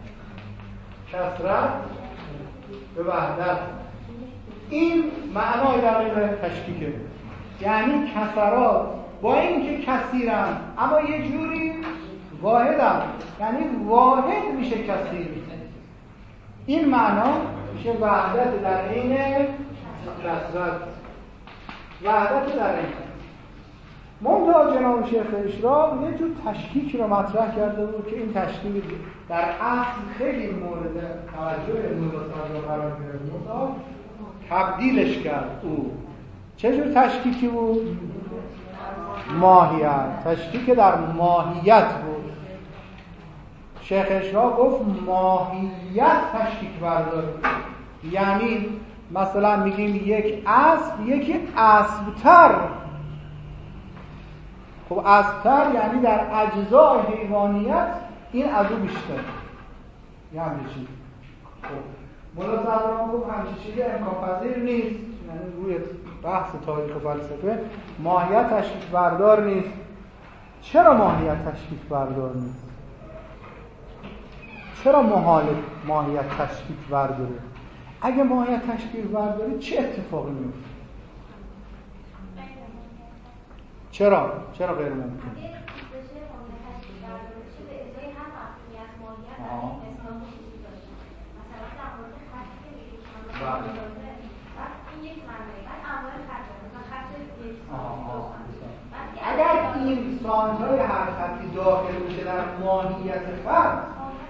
کثرت به وحدت. این معنای دقیق تشکیکه. یعنی کثرات با اینکه کثیرن اما یه جوری واحدن، یعنی واحد میشه کثیر. این معنا میشه وحدت در عین کثرت. وحدت در عین. منتها جناب شیخ اشراق یه جور تشکیک رو مطرح کرده بود که این تشکیک در اصل خیلی مورد توجه مدرسان قرار گرفت، تبدیلش کرد. او چه جور تشکیکی بود؟ ماهیت. تشکیک در ماهیت بود. شیخ اشراق گفت ماهیت تشکیک برداره. یعنی مثلا میگیم یک اسب، یکی اسبتر. خب اسبتر یعنی در اجزای حیوانیت این از او بیشتر. یه همچه چیز. خب مولا صدران گفت همچه چیزی امکان پذیر نیست. یعنی روی بحث تاریخ فلسفه ماهیت تشکیک بردار نیست. چرا ماهیت تشکیک بردار نیست؟ چرا محال ماهیت تشکیک برداره؟ اگه ماهیت تشکیک برداره چه اتفاقی میفته؟ چرا؟ چرا غیر ممکن؟ اگر این سانهای هر خطی داخل بشه در ماهیت خط،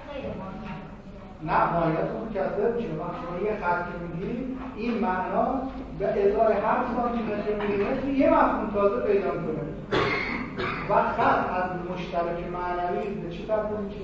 نه ماهیت اون کسر میشه. شما یه خط که میگیرید این معنا به ازای هر سانتیمتر میلیمتر یه مفهوم تازه پیدا میکنه و خط از مشترک معنوی به چی تبدیل میشه؟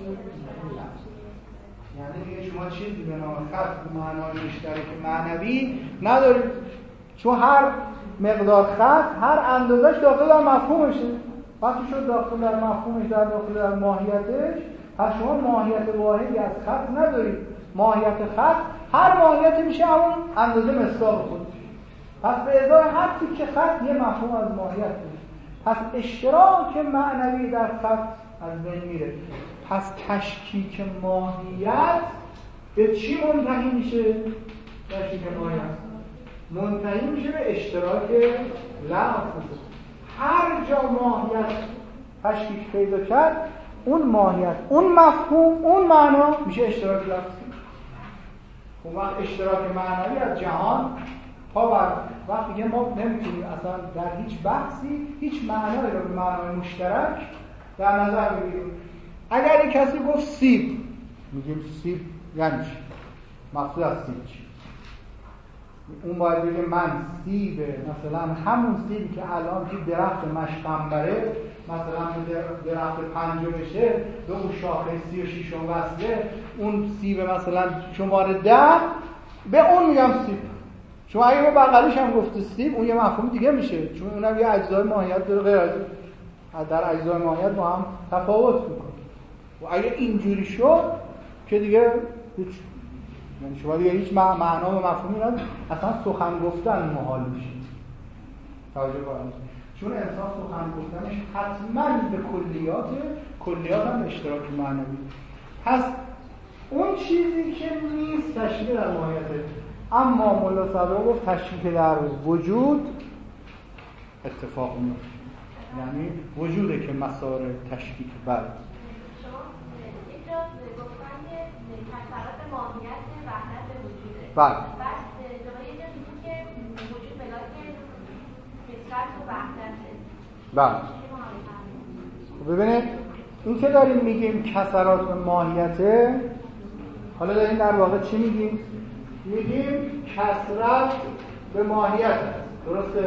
یعنی دیگه شما چیزی به نام خط به معنای مشترک معنوی ندارید، چون هر مقدار خط هر اندازش داخل در مفهومشه. وقتی شد داخل در مفهومش، در داخل در ماهیتش، پس شما ماهیت واحدی از خط ندارید. ماهیت خط هر ماهیتی میشه همون اندازه مصداق خودش. پس به ازای هر تیکه خط یه مفهوم از ماهیت داره. پس اشتراک معنوی در خط از بین میره. پس تشکیک ماهیت به چی منتهی میشه؟ تشکیک ماهیت منتهی میشه به اشتراک لفظ. هر جا ماهیت تشکیک پیدا کرد، اون ماهیت، اون مفهوم، اون معنا میشه اشتراک لفظی. اون وقت اشتراک معنوی از جهان پا بر وقتی که ما نمیتونیم اصلا در هیچ بحثی هیچ معنایی رو به معنای مشترک در نظر بگیریم. اگر یک کسی گفت سیب، میگیم سیب یعنی چی؟ مقصود از سیب چی؟ اون باید بگه من سیب، مثلا همون سیبی که الان که درخت مشقنبره مثلا درخت پنجمشه به اون شاخه سی و شیشم وصله، اون سیب مثلا شماره ده، به اون میگم سیب. شما اگه به بغلیش هم گفته سیب، اون یه مفهوم دیگه میشه، چون اونم یه اجزای ماهیت داره غیر از در اجزای ماهیت با هم تفاوت میکنه. و اگه اینجوری شد که دیگه هیچ، یعنی شما دیگه هیچ معنا و مفهومی نداره، اصلا سخن گفتن محال میشه. توجه کنید، چون انسان سخن گفتنش حتما به کلیات، کلیات هم اشتراک معنوی. پس اون چیزی که نیست تشکیک در ماهیته. اما مولا صدرا گفت تشکیک در وجود اتفاق میفته، یعنی وجوده که مسار تشکیک بر ماهیت وحدت وجوده. بله. بعد دوباره یه جا میگیم که وجود ملاک فطرت و وحدته. بله. ببینید این که داریم میگیم کسرات ماهیته، حالا داریم در واقع چی میگیم؟ میگیم کسرت به ماهیت است. درسته؟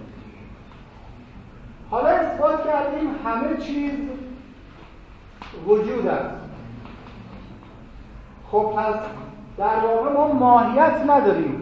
حالا اثبات کردیم همه چیز وجود است. خب پس در واقع ما ماهیت نداریم،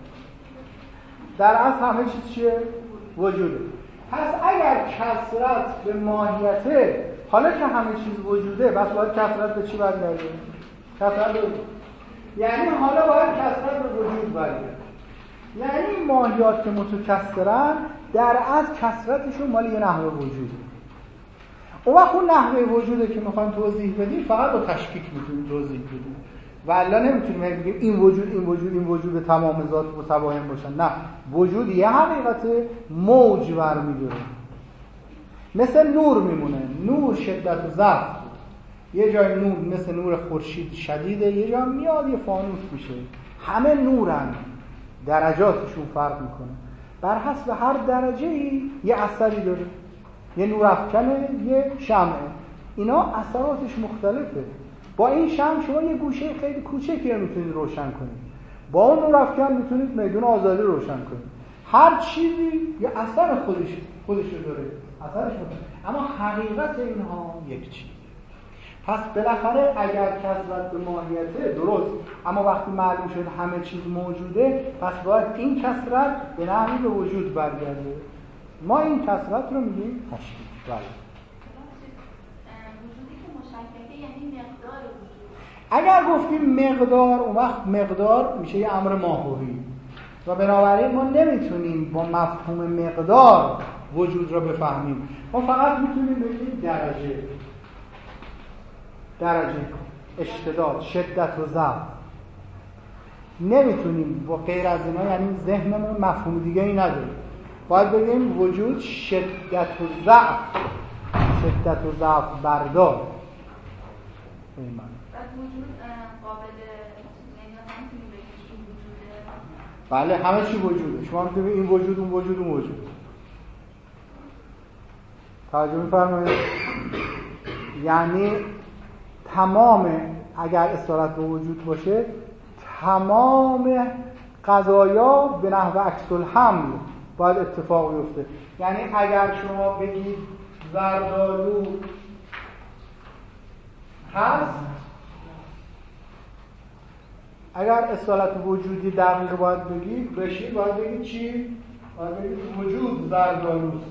در اصل همه چیز چیه؟ وجوده. پس اگر کسرت به ماهیته، حالا که همه چیز وجوده، بس باید کسرت به چی برگرده؟ کسرت به وجود. یعنی حالا باید کسرت به وجود برگرده. یعنی این ماهیات که متکثرن در اصل کسرتشون مال یه نحوه وجوده. اون وقت اون نحوه وجوده که میخوایم توضیح بدیم فقط با تشکیک میتونیم توضیح بدیم. و الا نمیتونیم بگیم این وجود این وجود این وجود تمام ذات متباین باشن. نه، وجود یه حقیقت موج برمی‌داره، مثل نور میمونه. نور شدت و ضعف، یه جای نور مثل نور خورشید شدیده، یه جای میاد یه فانوس میشه. همه نورن، درجاتشون فرق میکنه، بر حسب هر درجه‌ای یه اثری داره. یه نور افکنه، یه شمعه، اینا اثراتش مختلفه. با این شمع شما یه گوشه خیلی کوچکی رو میتونید روشن کنید، با اون نور افکن میتونید میدون آزادی روشن کنید. هر چیزی یه اثر خودش خودش داره، اثرش مختلف، اما حقیقت اینها یک چیز. پس بالاخره اگر کسرت به ماهیته درست، اما وقتی معلوم شد همه چیز موجوده، پس باید این کسرت به نحوی به وجود برگرده. ما این کسرت رو میگیم تشکیک. بله. وجودی که مشککه یعنی مقدار وجود. اگر گفتیم مقدار، اون وقت مقدار میشه یه امر ماهوی و بنابراین ما نمیتونیم با مفهوم مقدار وجود رو بفهمیم. ما فقط میتونیم بگیم درجه، درجه، اشتداد، شدت و ضعف. نمیتونیم با غیر از اینا، یعنی ذهنمون مفهوم دیگه ای نداره. باید بگیم وجود شدت و ضعف، شدت و ضعف بردار. این معنی. بعد وجود قابل نمی‌تونیم بگیم این وجوده. بله، همه چی وجوده. شما میگید این وجود، اون وجود، اون وجود. توجه می‌فرمایید؟ یعنی تمام، اگر اصالت به وجود باشه، تمام قضایا به نحو عکس الحمل باید اتفاق بیفته. یعنی اگر شما بگید زردآلو هست، اگر اصالت وجودی دقیق باید بگید بشید، باید بگید چی؟ باید بگید وجود زردآلوست.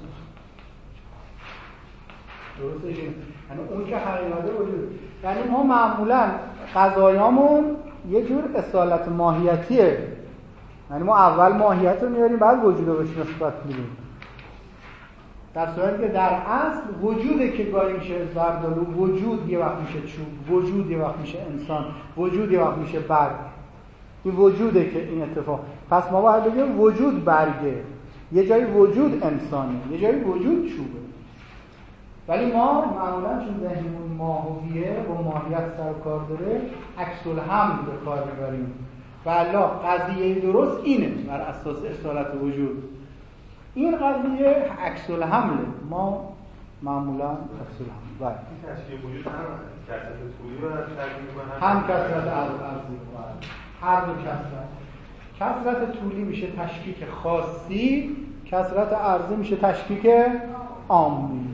درسته؟ یعنی اون که حقیقت وجود، یعنی ما معمولا قضایامون یه جور اصالت ماهیتیه، یعنی ما اول ماهیت رو میاریم بعد وجود رو بهش نسبت میدیم، در صورتی که در اصل وجوده که گاهی میشه زردآلو، وجود یه وقت میشه چوب، وجود یه وقت میشه انسان، وجود یه وقت میشه برگ. این وجوده که این اتفاق. پس ما باید بگیم وجود برگه، یه جایی وجود انسانه، یه جایی وجود چوبه. ولی ما معمولا چون ذهنمون ماهویه و ماهیت سر و کار داره، عکس الحمل به کار میبریم. والا قضیه درست اینه بر اساس اصالت وجود. این قضیه عکس الحمله، ما معمولا عکس الحمل. باید این تشکیل وجود هم کثرت طولی رو تشکیل می‌کنه، هم کثرت ارزی. هر دو کثرت. کثرت طولی میشه تشکیک خاصی، کثرت ارزی میشه تشکیک عامی.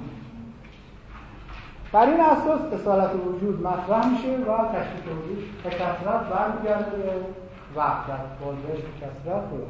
بر این اساس اصالت وجود مطرح میشه و تشکیک وجود و کثرت برمیگرده به وحدت، بازگشت به کثرت و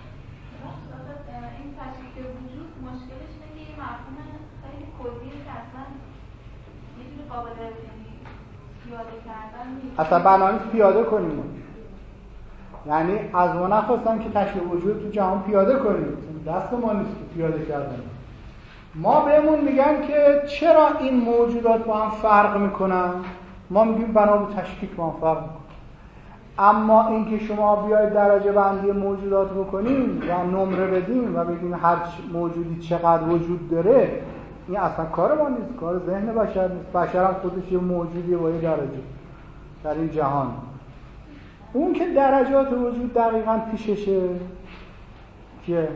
این تشکیک وجود مشکلش اینه که یه مفهوم خیلی کلیه که اصلا یه جوری قابل پیاده کردن نیست. اصلا بنابراین پیاده کنیم، یعنی از ما نخواستن که تشکیک وجود تو جهان پیاده کنیم، دست ما نیست که پیاده کردن. ما بهمون میگن که چرا این موجودات با هم فرق میکنن، ما میگیم بنا به تشکیک با هم فرق میکنن. اما اینکه شما بیاید درجه بندی موجودات بکنیم و نمره بدیم و بگیم هر موجودی چقدر وجود داره، این اصلا کار ما نیست، کار ذهن بشر نیست. بشر هم خودش یه موجودیه با یه درجه در این جهان. اون که درجات وجود دقیقاً پیششه که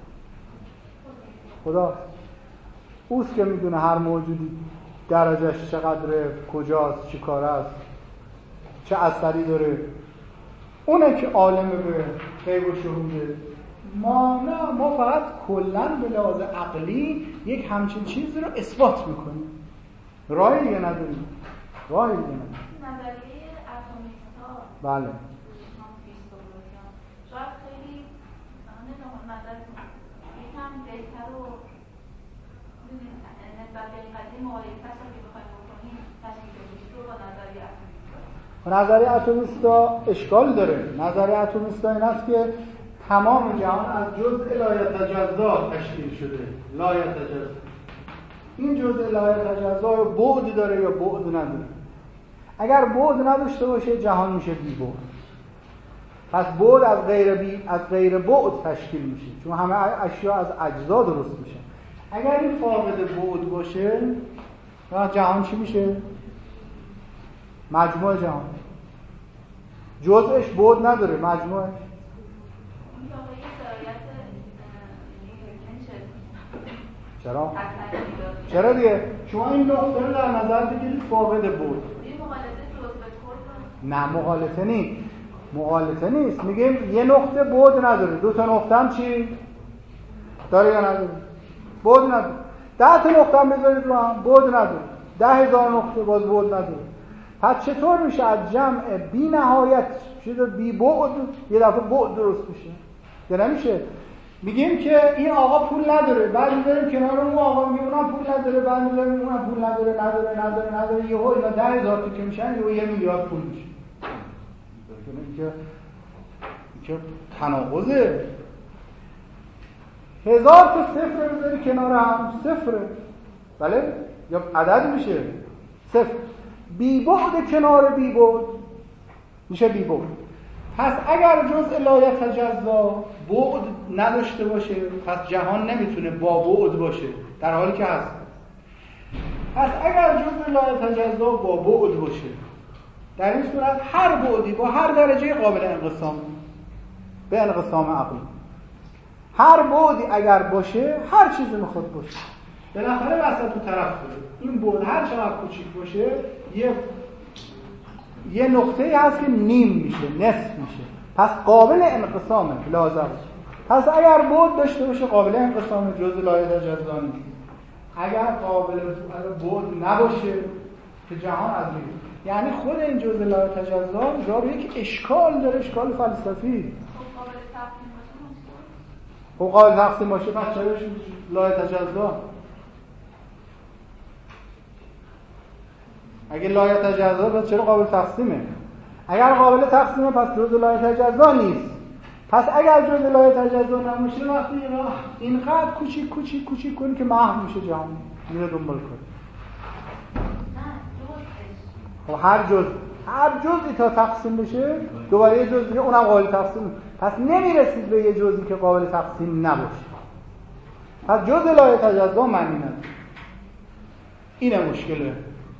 خدا اوست که میدونه هر موجودی درجهش چقدره، کجاست، چی کار است، چه اثری داره. اونه که عالم به غیب و شهوده. ما نه، ما فقط کلاً به لحاظ عقلی یک همچین چیزی رو اثبات میکنیم، راهی دیگه نداریم، راهی دیگه نداریم. نظریه اتمیست‌ها بله شاید خیلی نظر یکم بهتر و نسبت به این قضیه مقایسه‌اش رو که بخوایم بکنیم تشکیل وجود رو با نظریه اتمیست‌ها. نظریه اتمیستا اشکال داره. نظریه اتمیستا این است که تمام جهان از جزء لایتجزا تشکیل شده. لایتجزا. این جزء لایتجزا بعد داره یا بعد نداره؟ اگر بعد نداشته باشه جهان میشه بی بعد. پس بعد از غیر بی از غیر بعد تشکیل میشه، چون همه اشیا از اجزا درست میشن. اگر این فاقد بعد باشه جهان چی میشه؟ مجموع جهان. جزءش بعد نداره، مجموعش چرا؟ چرا دیگه؟ شما این نقطه رو در نظر بگیرید فاقد بعد. نه مغالطه نیست. مغالطه نیست. میگیم یه نقطه بعد نداره، دو تا نقطه هم چی؟ داره یا نداره؟ بعد نداره. ده تا نقطه هم بذارید رو هم بعد نداره. ده هزار نقطه باز بعد نداره. پس چطور میشه از جمع بی نهایت چیز بی بعد یه دفعه بعد درست میشه؟ یا نمیشه؟ میگیم که این آقا پول نداره، بعد میذاریم کنار اون آقا میگیم اونم پول نداره، بعد میذاریم اونم پول نداره، نداره نداره نداره یهو اینا ده هزار تا که میشن یهو یه میلیارد پول میشه. این که که تناقضه. هزار تا صفر بذاری کنار هم صفره، بله؟ یا عدد میشه صفر. بی بعد کنار بی بعد میشه بی بعد. پس اگر جزء لایتجزا بعد نداشته باشه پس جهان نمیتونه با بعد باشه، در حالی که هست. پس اگر جزء لایتجزا با بعد باشه، در این صورت هر بعدی با هر درجه قابل انقسام به انقسام عقلی. هر بعدی اگر باشه هر چیزی میخواد باشه، بالاخره وسط تو طرف داره. این بعد هر چقدر کوچیک باشه یه یه نقطه‌ای هست که نیم میشه، نصف میشه، پس قابل انقسامه لازم. پس اگر بعد داشته باشه قابل انقسامه، جزء لایتجزا نیست. اگر قابل بعد نباشه که جهان از این، یعنی خود این جزء لایتجزا جا به یک اشکال داره، اشکال فلسفی. خب قابل تفهیم باشه خب قابل تقسیم باشه پس چرا لا یتجزا؟ اگه لا یتجزا پس چرا قابل تقسیمه؟ اگر قابل تقسیمه پس جزء لا یتجزا نیست. پس اگر جزء لا یتجزا نمیشه وقتی اینقدر کوچیک کوچیک کوچیک کنی که محو میشه جهان میره دنبال کنه. خب هر جزء هر جزئی تا تقسیم بشه دوباره یه جزء دیگه اونم قابل تقسیم، پس نمیرسید به یه جزئی که قابل تقسیم نباشه. پس جزء لا یتجزا معنی نداره. اینه مشکله.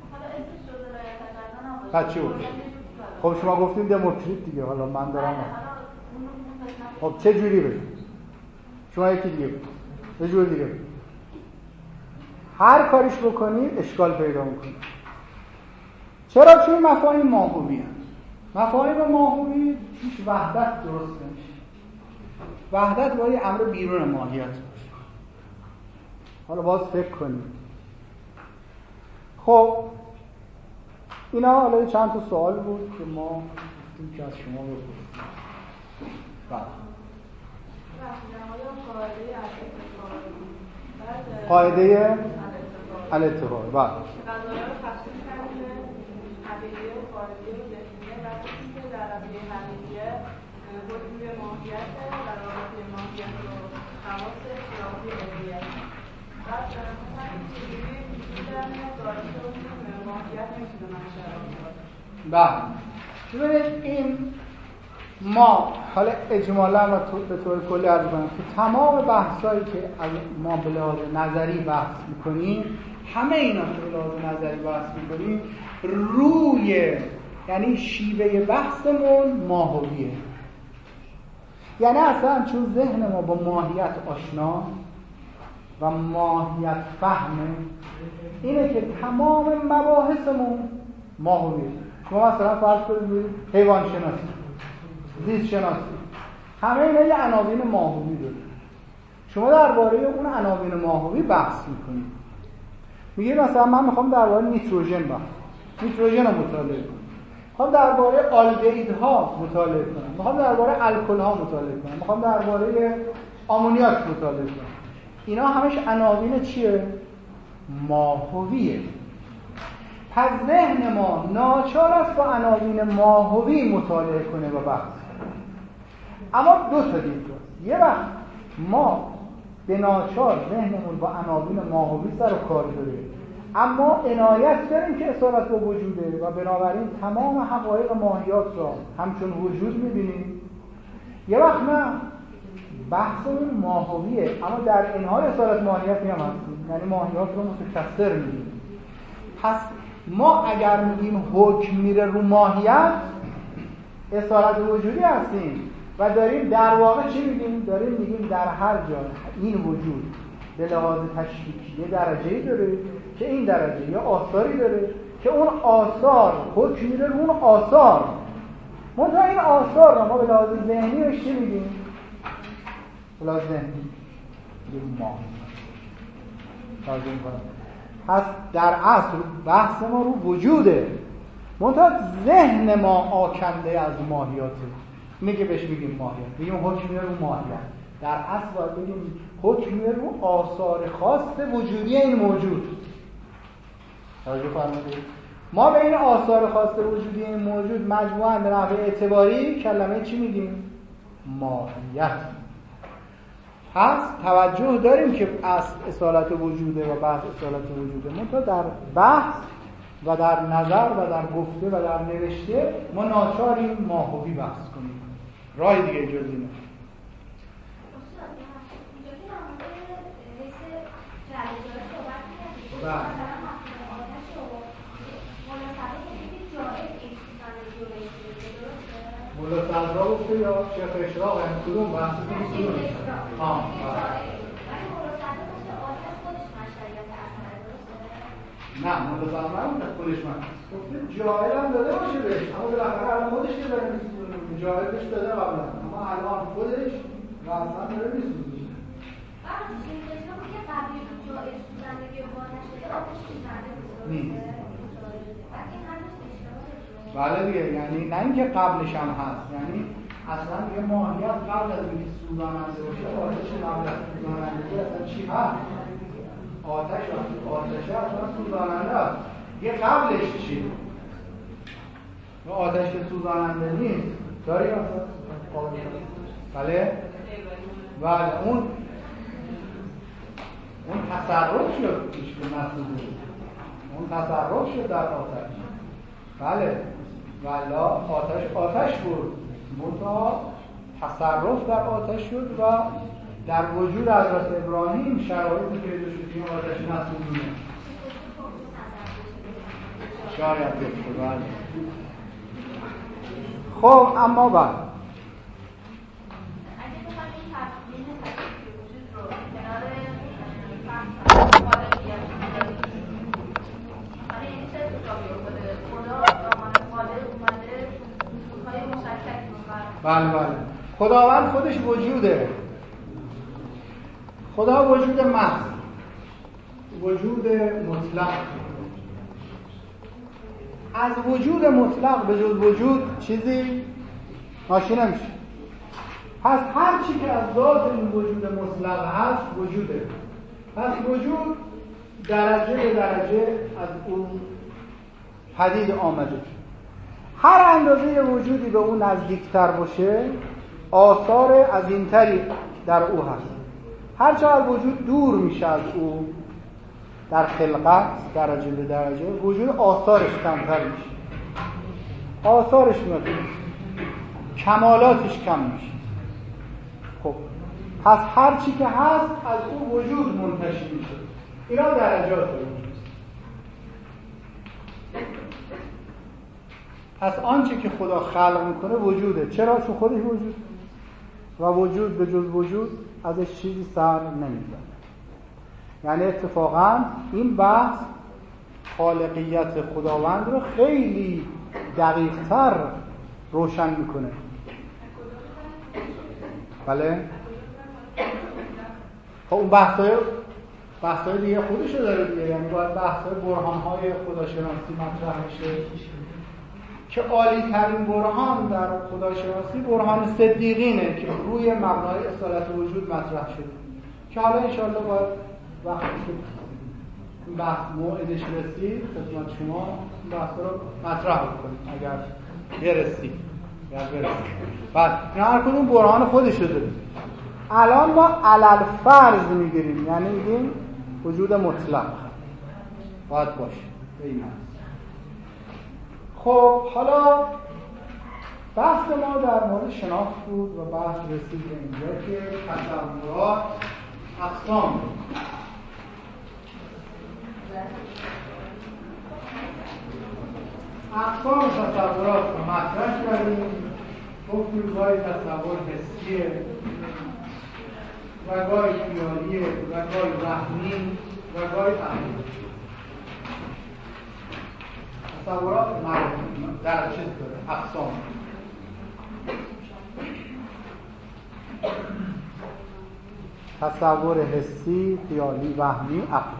پس چی بود؟ خب شما گفتید دموکریت دیگه، حالا من دارم خب چه جوری بگید؟ شما یکی دیگه بگید، یه جور دیگه بگید. هر کاریش بکنید اشکال پیدا میکنید. چرا؟ چون مفاهیم ماهوی هست. مفاهیم ماهوی هیچ وحدت درست نمیشه. وحدت باید امر بیرون ماهیت باشه. حالا باز فکر کنید. خب اینا حالا چند تا سوال بود که ما گفتیم که از شما بپرسیم. بله. قاعده الاتفاق. بله. حقیقی و خارجی و ذهنیه و چیزی که در رابطه حقیقیه حکم به ماهیت و در رابطه ماهیت و خواص خلافی علیت. بعد همین چیزی وجود داره داری که اون ماهیت نمیتونه منشأ آثار. بله. ببینید این ما حالا اجمالا و به طور کلی عرض کنم که تمام بحثایی که ما به لحاظ نظری بحث میکنیم، همه اینا که به لحاظ نظری بحث میکنیم روی یعنی شیوه بحثمون ماهویه. یعنی اصلا چون ذهن ما با ماهیت آشنا و ماهیت فهمه، اینه که تمام مباحثمون ماهویه. شما مثلا فرض کنید حیوان شناسی، زیست شناسی، همه اینا یه عناوین ماهوی داره. شما درباره اون عناوین ماهوی بحث میکنید. میگید مثلا من میخوام درباره نیتروژن بحث نیتروژن رو مطالعه کنم، میخوام درباره آلدهیدها مطالعه کنم، میخوام درباره الکل‌ها مطالعه کنم، میخوام درباره آمونیاک مطالعه کنم. اینا همش عناوین چیه؟ ماهویه. پس ذهن ما ناچار است با عناوین ماهوی مطالعه کنه و بحث کنه. اما دو تا دیدگاه. یه وقت ما به ناچار ذهنمون با عناوین ماهوی سر و کار داره، اما عنایت داریم که اصالت با وجوده و بنابراین تمام حقایق ماهیات را همچون وجود می‌بینیم. یه وقت نه، بحثمون ماهویه اما در انهای اصالت ماهیتی هم هستیم، یعنی ماهیات رو متکثر می‌بینیم. پس ما اگر میگیم حکم میره رو ماهیت، اصالت وجودی هستیم و داریم در واقع چی میگیم؟ داریم میگیم در هر جا این وجود به لحاظ تشریکی یه درجه‌ای داره که این درجه یا آثاری داره که اون آثار حکم میره رو اون آثار. منتها این آثار رو ما به لحاظ ذهنی بهش چی میگیم؟ به لحاظ ذهنی میگیم ما. پس در اصل بحث ما رو وجوده، منتها ذهن ما آکنده از ماهیاته. اینه که بهش میگیم ماهیت، میگیم حکم میره رو ماهیت. در اصل باید بگیم حکم میره رو آثار خاص وجودی این موجود. توجه فرمودید؟ ما به این آثار خاص وجودی این موجود مجموعاً به نحو اعتباری کلمه چی میگیم؟ ماهیت. پس توجه داریم که اصل اصالت وجوده و بحث اصالت وجوده، منتها در بحث و در نظر و در گفته و در نوشته ما ناچاریم ماهوی بحث کنیم. راه دیگه جز اینه. مولا صدرا گفته یا شیخ اشراق هم کدوم بحث کنیم؟ آه نه مولا صدرا هم خودش من گفته جاهل هم داده باشه بهش، اما بالاخره الان خودش که داره میسوزونه، جاهل بهش داده قبلا، اما الان خودش و اصلا داره میسوزونه. بعد شیخ اشراق که قبلی جایز سوزندگی با نشده آتش میزنه نیست. بله دیگه، یعنی نه اینکه قبلش هم هست، یعنی اصلا یه ماهیت قبل از اینکه سوزاننده باشه، آتش قبل از سوزانندگی اصلا چی هست؟ آتش هست، آتش اصلا سوزاننده هست. یه قبلش چی؟ و آتش که سوزاننده نیست داری اصلا؟ بله؟ بله اون اون تصرف شد پیش که مسئوله، اون تصرف شد در آتش. بله ولی آتش آتش بود، منتها تصرف در آتش شد و در وجود حضرت ابراهیم شرایطی پیدا شد که این آتش مسئولیه شاید بشه. بله خب اما بعد بله بله خداوند خودش وجوده، خدا وجود محض، وجود مطلق. از وجود مطلق به جز وجود چیزی ناشی نمیشه. پس هر چی که از ذات این وجود مطلق هست وجوده. پس وجود درجه به درجه از اون پدید آمده. هر اندازه وجودی به اون نزدیکتر باشه آثار عظیمتری در او هست. هر چقدر وجود دور میشه از او در خلقت درجه به درجه وجود آثارش کمتر میشه، آثارش میاد، کمالاتش کم میشه. خب پس هر چی که هست از او وجود منتشر میشه. اینا درجات وجود. پس آنچه که خدا خلق میکنه وجوده. چرا؟ چون خودش وجود و وجود به جز وجود ازش چیزی سر نمیزنه. یعنی اتفاقا این بحث خالقیت خداوند رو خیلی دقیق‌تر روشن میکنه. بله؟ خب اون بحثای بحثای دیگه خودشو داره دیگه، یعنی باید بحثای برهان‌های خداشناسی مطرح بشه که عالی ترین برهان در خداشناسی برهان صدیقینه که روی مبنای اصالت وجود مطرح شده، که حالا انشاءالله باید وقتی که این بحث موعدش رسید خدمت شما این بحث رو مطرح بکنیم اگر برسید اگر برسید. بعد این هر کدوم برهان خودش رو داریم. الان ما علل فرض میگیریم، یعنی میگیم وجود مطلق باید باشه به این هست. خب حالا بحث ما در مورد شناخت بود و بحث رسید به اینجا که تصورات اقسام اقسام تصورات رو مطرح کردیم. گفتیم گاهی تصور حسیه و گاهی خیالیه و گاهی وهمی و گاهی عقلی. تصورات در چیز داره اقسام. تصور حسی، خیالی، وهمی، عقلی.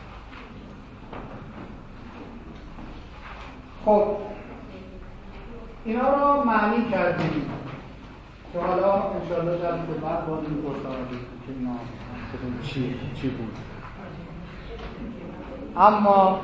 خب اینا رو معنی کردیم که حالا انشاءالله در بعد باید این پرسانه که اینا چی چی بود. اما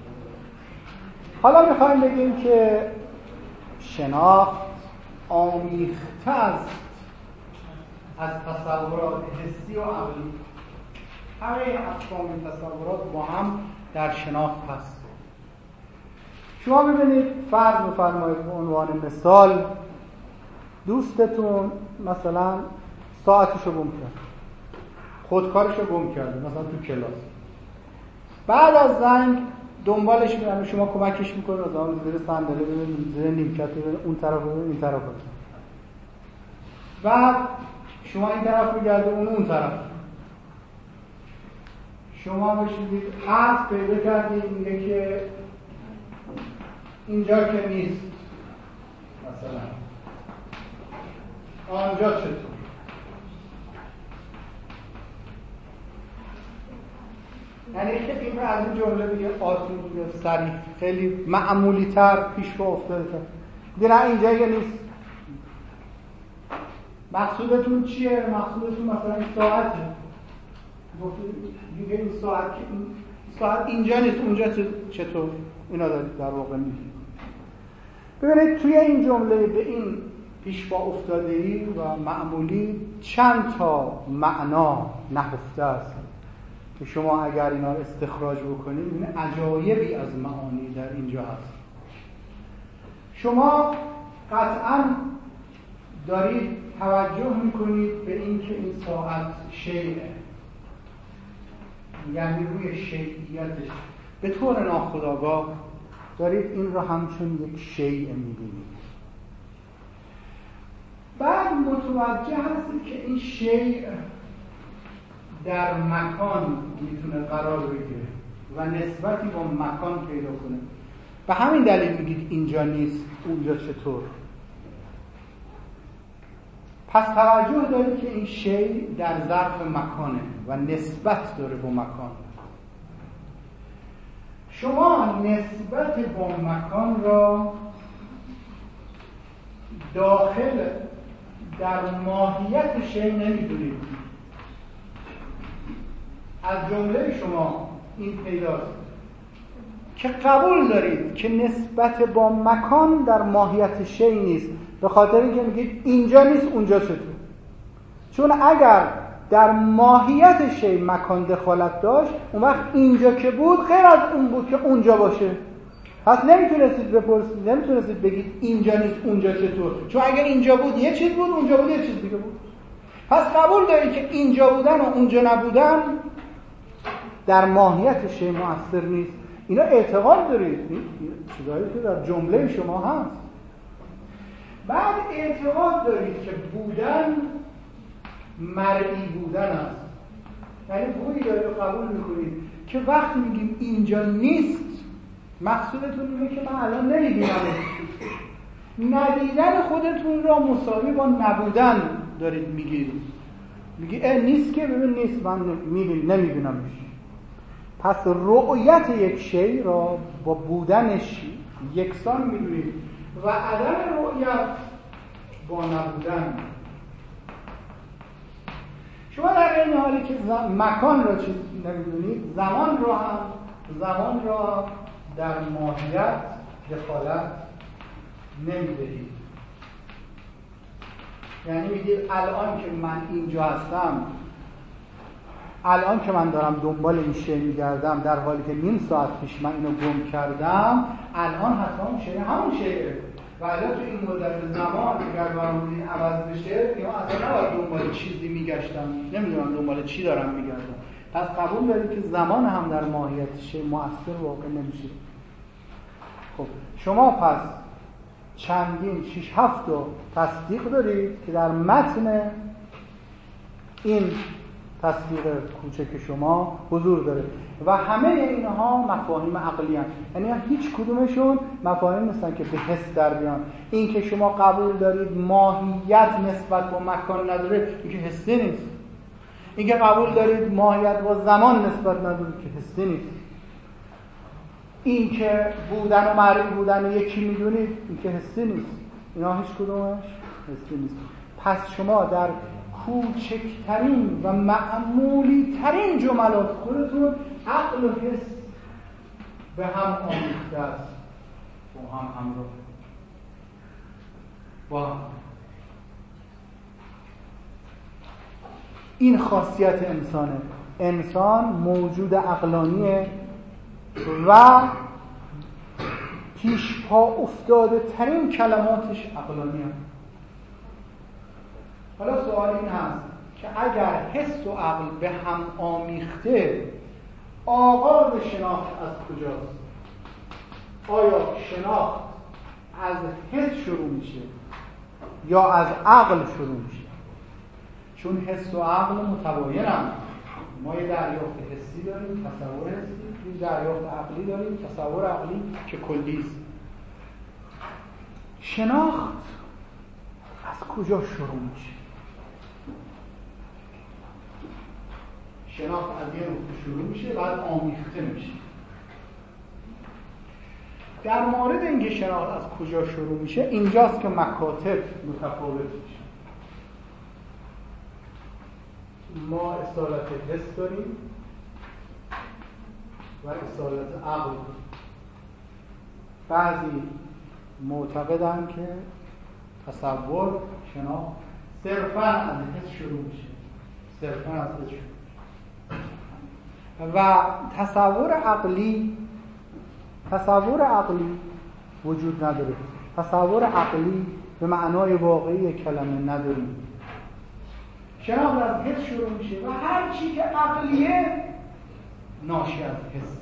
حالا میخوایم بگیم که شناخت آمیخته است از تصورات حسی و عقلی. همه اقسام تصورات با هم در شناخت هست. شما ببینید فرض بفرمایید به عنوان مثال دوستتون مثلا ساعتشو گم کرد، خودکارشو گم کرده مثلا تو کلاس، بعد از زنگ دنبالش میاد، شما کمکش میکنید از اون زیر صندلی ببینید، زیر نیمکت ببینید، اون طرف ببینید، این طرف ببینید، بعد شما این طرف میگرده اون اون طرف، شما بشید حد پیدا کردید میگه که اینجا که نیست، مثلا آنجا چطور؟ یعنی که این از این جمله دیگه آسون دیگه سریع خیلی معمولی تر پیش با افتاده کرد دیگه، نه اینجا که نیست مقصودتون چیه؟ مقصودتون مثلا این ساعته، میگه این ساعت این ساعت اینجا نیست اونجا چطور؟ اینا در واقع میگه. ببینید توی این جمله به این پیشوا افتاده‌ای و معمولی چند تا معنا نهفته است که شما اگر اینا رو استخراج بکنید این عجایبی از معانی در اینجا هست. شما قطعاً دارید توجه میکنید به این که این ساعت شیعه، یعنی روی شیعیتش به طور ناخودآگاه دارید این را همچون یک شیء میبینید. بعد متوجه هستید که این شیء در مکان میتونه قرار بگیره و نسبتی با مکان پیدا کنه. به همین دلیل میگید اینجا نیست اونجا چطور. پس توجه دارید که این شیء در ظرف مکانه و نسبت داره با مکان. شما نسبت با مکان را داخل در ماهیت شیء نمیدونید. از جمله شما این پیداست که قبول دارید که نسبت با مکان در ماهیت شیء نیست، به خاطر اینکه میگید اینجا نیست اونجا چطور. چون اگر در ماهیت شیء مکان دخالت داشت اون وقت اینجا که بود غیر از اون بود که اونجا باشه. پس نمیتونستید بپرسید، نمیتونستید بگید اینجا نیست اونجا چطور، چون اگر اینجا بود یه چیز بود اونجا بود یه چیز دیگه بود. پس قبول دارید که اینجا بودن و اونجا نبودن در ماهیت شیء مؤثر نیست. اینا اعتقاد دارید، چیزایی که در جمله شما هست. بعد اعتقاد دارید که بودن مرئی بودن است، یعنی بودی دارید قبول میکنید که وقتی میگیم اینجا نیست مقصودتون اینه که من الان نمیبینم. ندیدن خودتون را مساوی با نبودن دارید میگید. میگی اه نیست که ببین نیست، من نمیبینمش. پس رؤیت یک شیء را با بودنش یکسان میدونید و عدم رؤیت با نبودن. شما در این حالی که مکان را چیز نمیدونید، زمان را هم زمان را در ماهیت دخالت نمیدهید. یعنی میگید الان که من اینجا هستم، الان که من دارم دنبال این شیء میگردم در حالی که نیم ساعت پیش من اینو گم کردم، الان حتما اون شیء همون شیء و الان تو این مدت زمان اگر برام این عوض بشه یا اصلا نباید دنبال چیزی میگشتم، نمیدونم دنبال چی دارم میگردم. پس قبول دارید که زمان هم در ماهیت شیء مؤثر واقع نمیشه. خب شما پس چندین شش هفت تا تصدیق دارید که در متن این تصدیق کوچک شما حضور داره و همه اینها مفاهیم عقلی هستند. یعنی هیچ کدومشون مفاهیم نیستن که به حس در بیان. این که شما قبول دارید ماهیت نسبت با مکان نداره، این که حسی نیست. این که قبول دارید ماهیت با زمان نسبت نداره، که حسی نیست. این که بودن و مرئی بودن یکی میدونید، این که حسی نیست. اینا هیچ کدومش حسی نیست. پس شما در کوچکترین و معمولی ترین جملات خودتون عقل و حس به هم آمیخته است، با هم همراه با هم. این خاصیت انسانه. انسان موجود عقلانیه و پیش پا افتاده ترین کلماتش عقلانی هست. حالا سوال این هست که اگر حس و عقل به هم آمیخته، آغاز شناخت از کجاست؟ آیا شناخت از حس شروع میشه یا از عقل شروع میشه؟ چون حس و عقل متباین هم. ما یه دریافت حسی داریم، تصور حسی، یه دریافت عقلی داریم، تصور عقلی که کلیست. شناخت از کجا شروع میشه؟ شناخت از یه نقطه شروع میشه بعد آمیخته میشه. در مورد اینکه شناخت از کجا شروع میشه اینجاست که مکاتب متفاوت میشه. ما اصالت حس داریم و اصالت عقل. بعضی معتقدن که تصور شناخت صرفاً از حس شروع میشه، صرفاً از حس شروع میشه و تصور عقلی تصور عقلی وجود نداره. تصور عقلی به معنای واقعی کلمه نداریم. شناخت از حس شروع میشه و هر چی که عقلیه ناشی از حس.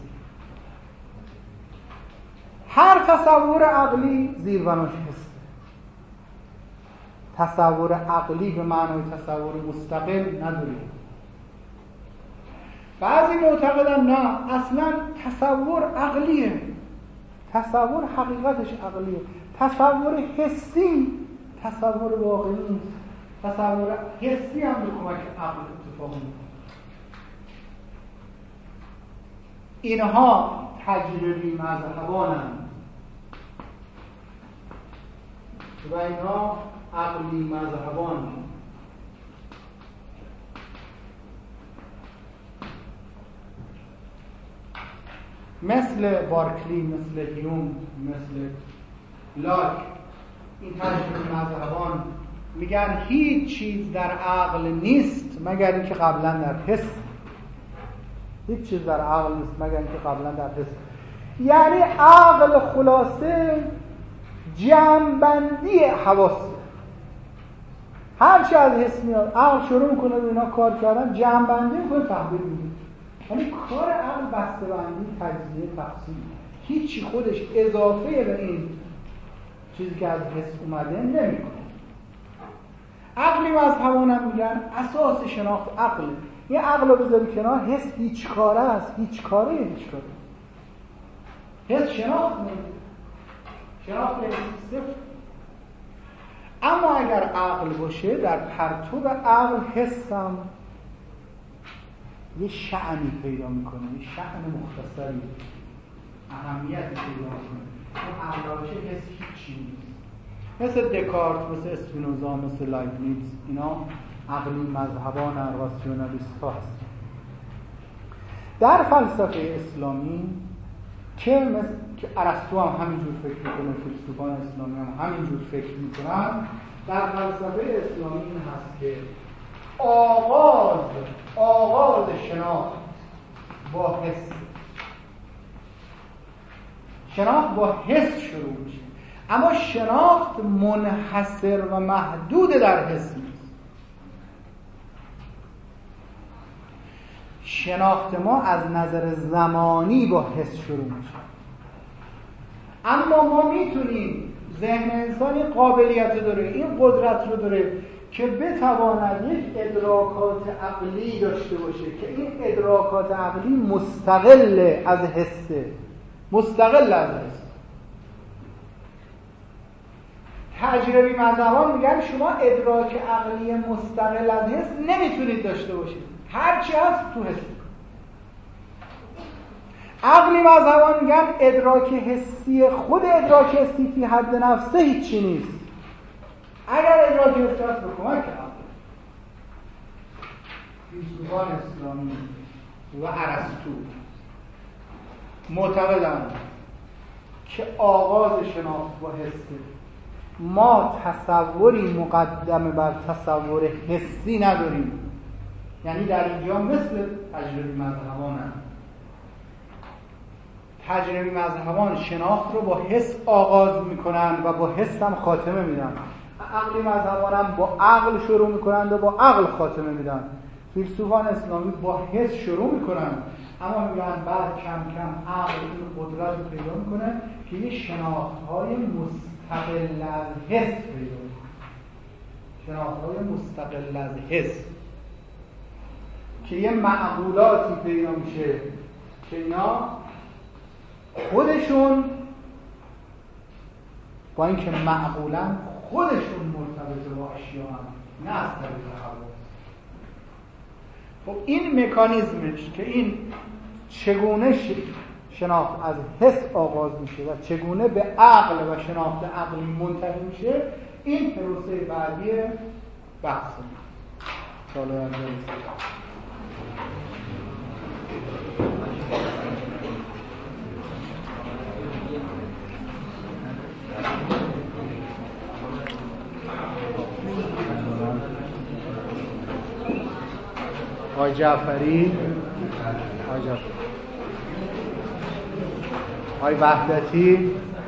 هر تصور عقلی زیربناش حسه. تصور عقلی به معنای تصور مستقل نداریم. بعضی معتقدن نه، اصلا تصور عقلیه، تصور حقیقتش عقلیه، تصور حسی تصور واقعی نیست. تصور حسی هم به کمک عقل اتفاق میفته. اینها تجربی مذهبانند و اینها عقلی مذهبان. مثل بارکلی، مثل هیوم، مثل لاک، این تجربی مذهبان میگن هیچ چیز در عقل نیست مگر اینکه قبلا در حس. هیچ چیز در عقل نیست مگر اینکه قبلا در حس. یعنی عقل خلاصه جمع‌بندی حواسه. هر چی از حس میاد عقل شروع میکنه به اینا کار کردن، جمع‌بندی میکنه، تحلیل میکنه. یعنی کار عقل بسته‌بندی، تجزیه، تقسیم، هیچی خودش اضافه به این چیزی که از حس اومده نمیکنه. عقلی مذهبانم میگن اساس شناخت عقله. یه عقل رو بذاری کنار، حس هیچ کاره است، هیچ کاره هیچ کاره. حس شناخت نمیده، شناخت صفر. اما اگر عقل باشه، در پرتو عقل حسم یه شأنی پیدا میکنه، یه شأن مختصری، اهمیتی پیدا میکنه. اون عقل باشه حس هیچی نیست. مثل دکارت، مثل اسپینوزا، مثل لایبنیتز، اینا عقلی مذهبان راسیونالیست ها هست. در فلسفه اسلامی که مثل که ارسطو هم همینجور فکر میکنه، فیلسوفان اسلامی هم همینجور فکر میکنن، در فلسفه اسلامی این هست که آغاز آغاز شناخت با حس، شناخت با حس شروع میشه، اما شناخت منحصر و محدود در حس نیست. شناخت ما از نظر زمانی با حس شروع میشه، اما ما میتونیم، ذهن انسانی قابلیت داره، این قدرت رو داره که بتواند یک ادراکات عقلی داشته باشه که این ادراکات عقلی مستقل از حسه، مستقل از حس. تجربی مذهبان میگن شما ادراک عقلی مستقل از حس نمیتونید داشته باشید، هرچی هست تو حس. عقلی مذهبان میگن ادراک حسی، خود ادراک حسی فی حد نفسه هیچی نیست. اگر ادراک حسی هست به کمک عقل. فیلسوفان اسلامی و ارسطو معتقدند که آغاز شناخت با حسه. ما تصوری مقدم بر تصور حسی نداریم. یعنی در اینجا مثل تجربی مذهبانند. تجربی مذهبان شناخت رو با حس آغاز میکنن و با حس هم خاتمه میدن. عقلی مذهبان هم با عقل شروع میکنن و با عقل خاتمه میدن. فیلسوفان اسلامی با حس شروع میکنن، اما میگن بعد کم کم عقل این قدرت رو پیدا میکنه که یه شناخت‌های مستقل از حس پیدا میکنه. شناخت‌های مستقل از حس که یه معقولاتی پیدا میشه که اینا خودشون با اینکه معقولن خودشون مرتبط با اشیا هم، نه از طریق حواس. خب این مکانیزمش که این چگونه شناخت از حس آغاز میشه و چگونه به عقل و شناخت عقلی منتهی میشه، این پروسه بعدی بحثه. سال انجام آقای جعفری، آقای جعفری، آقای وحدتی.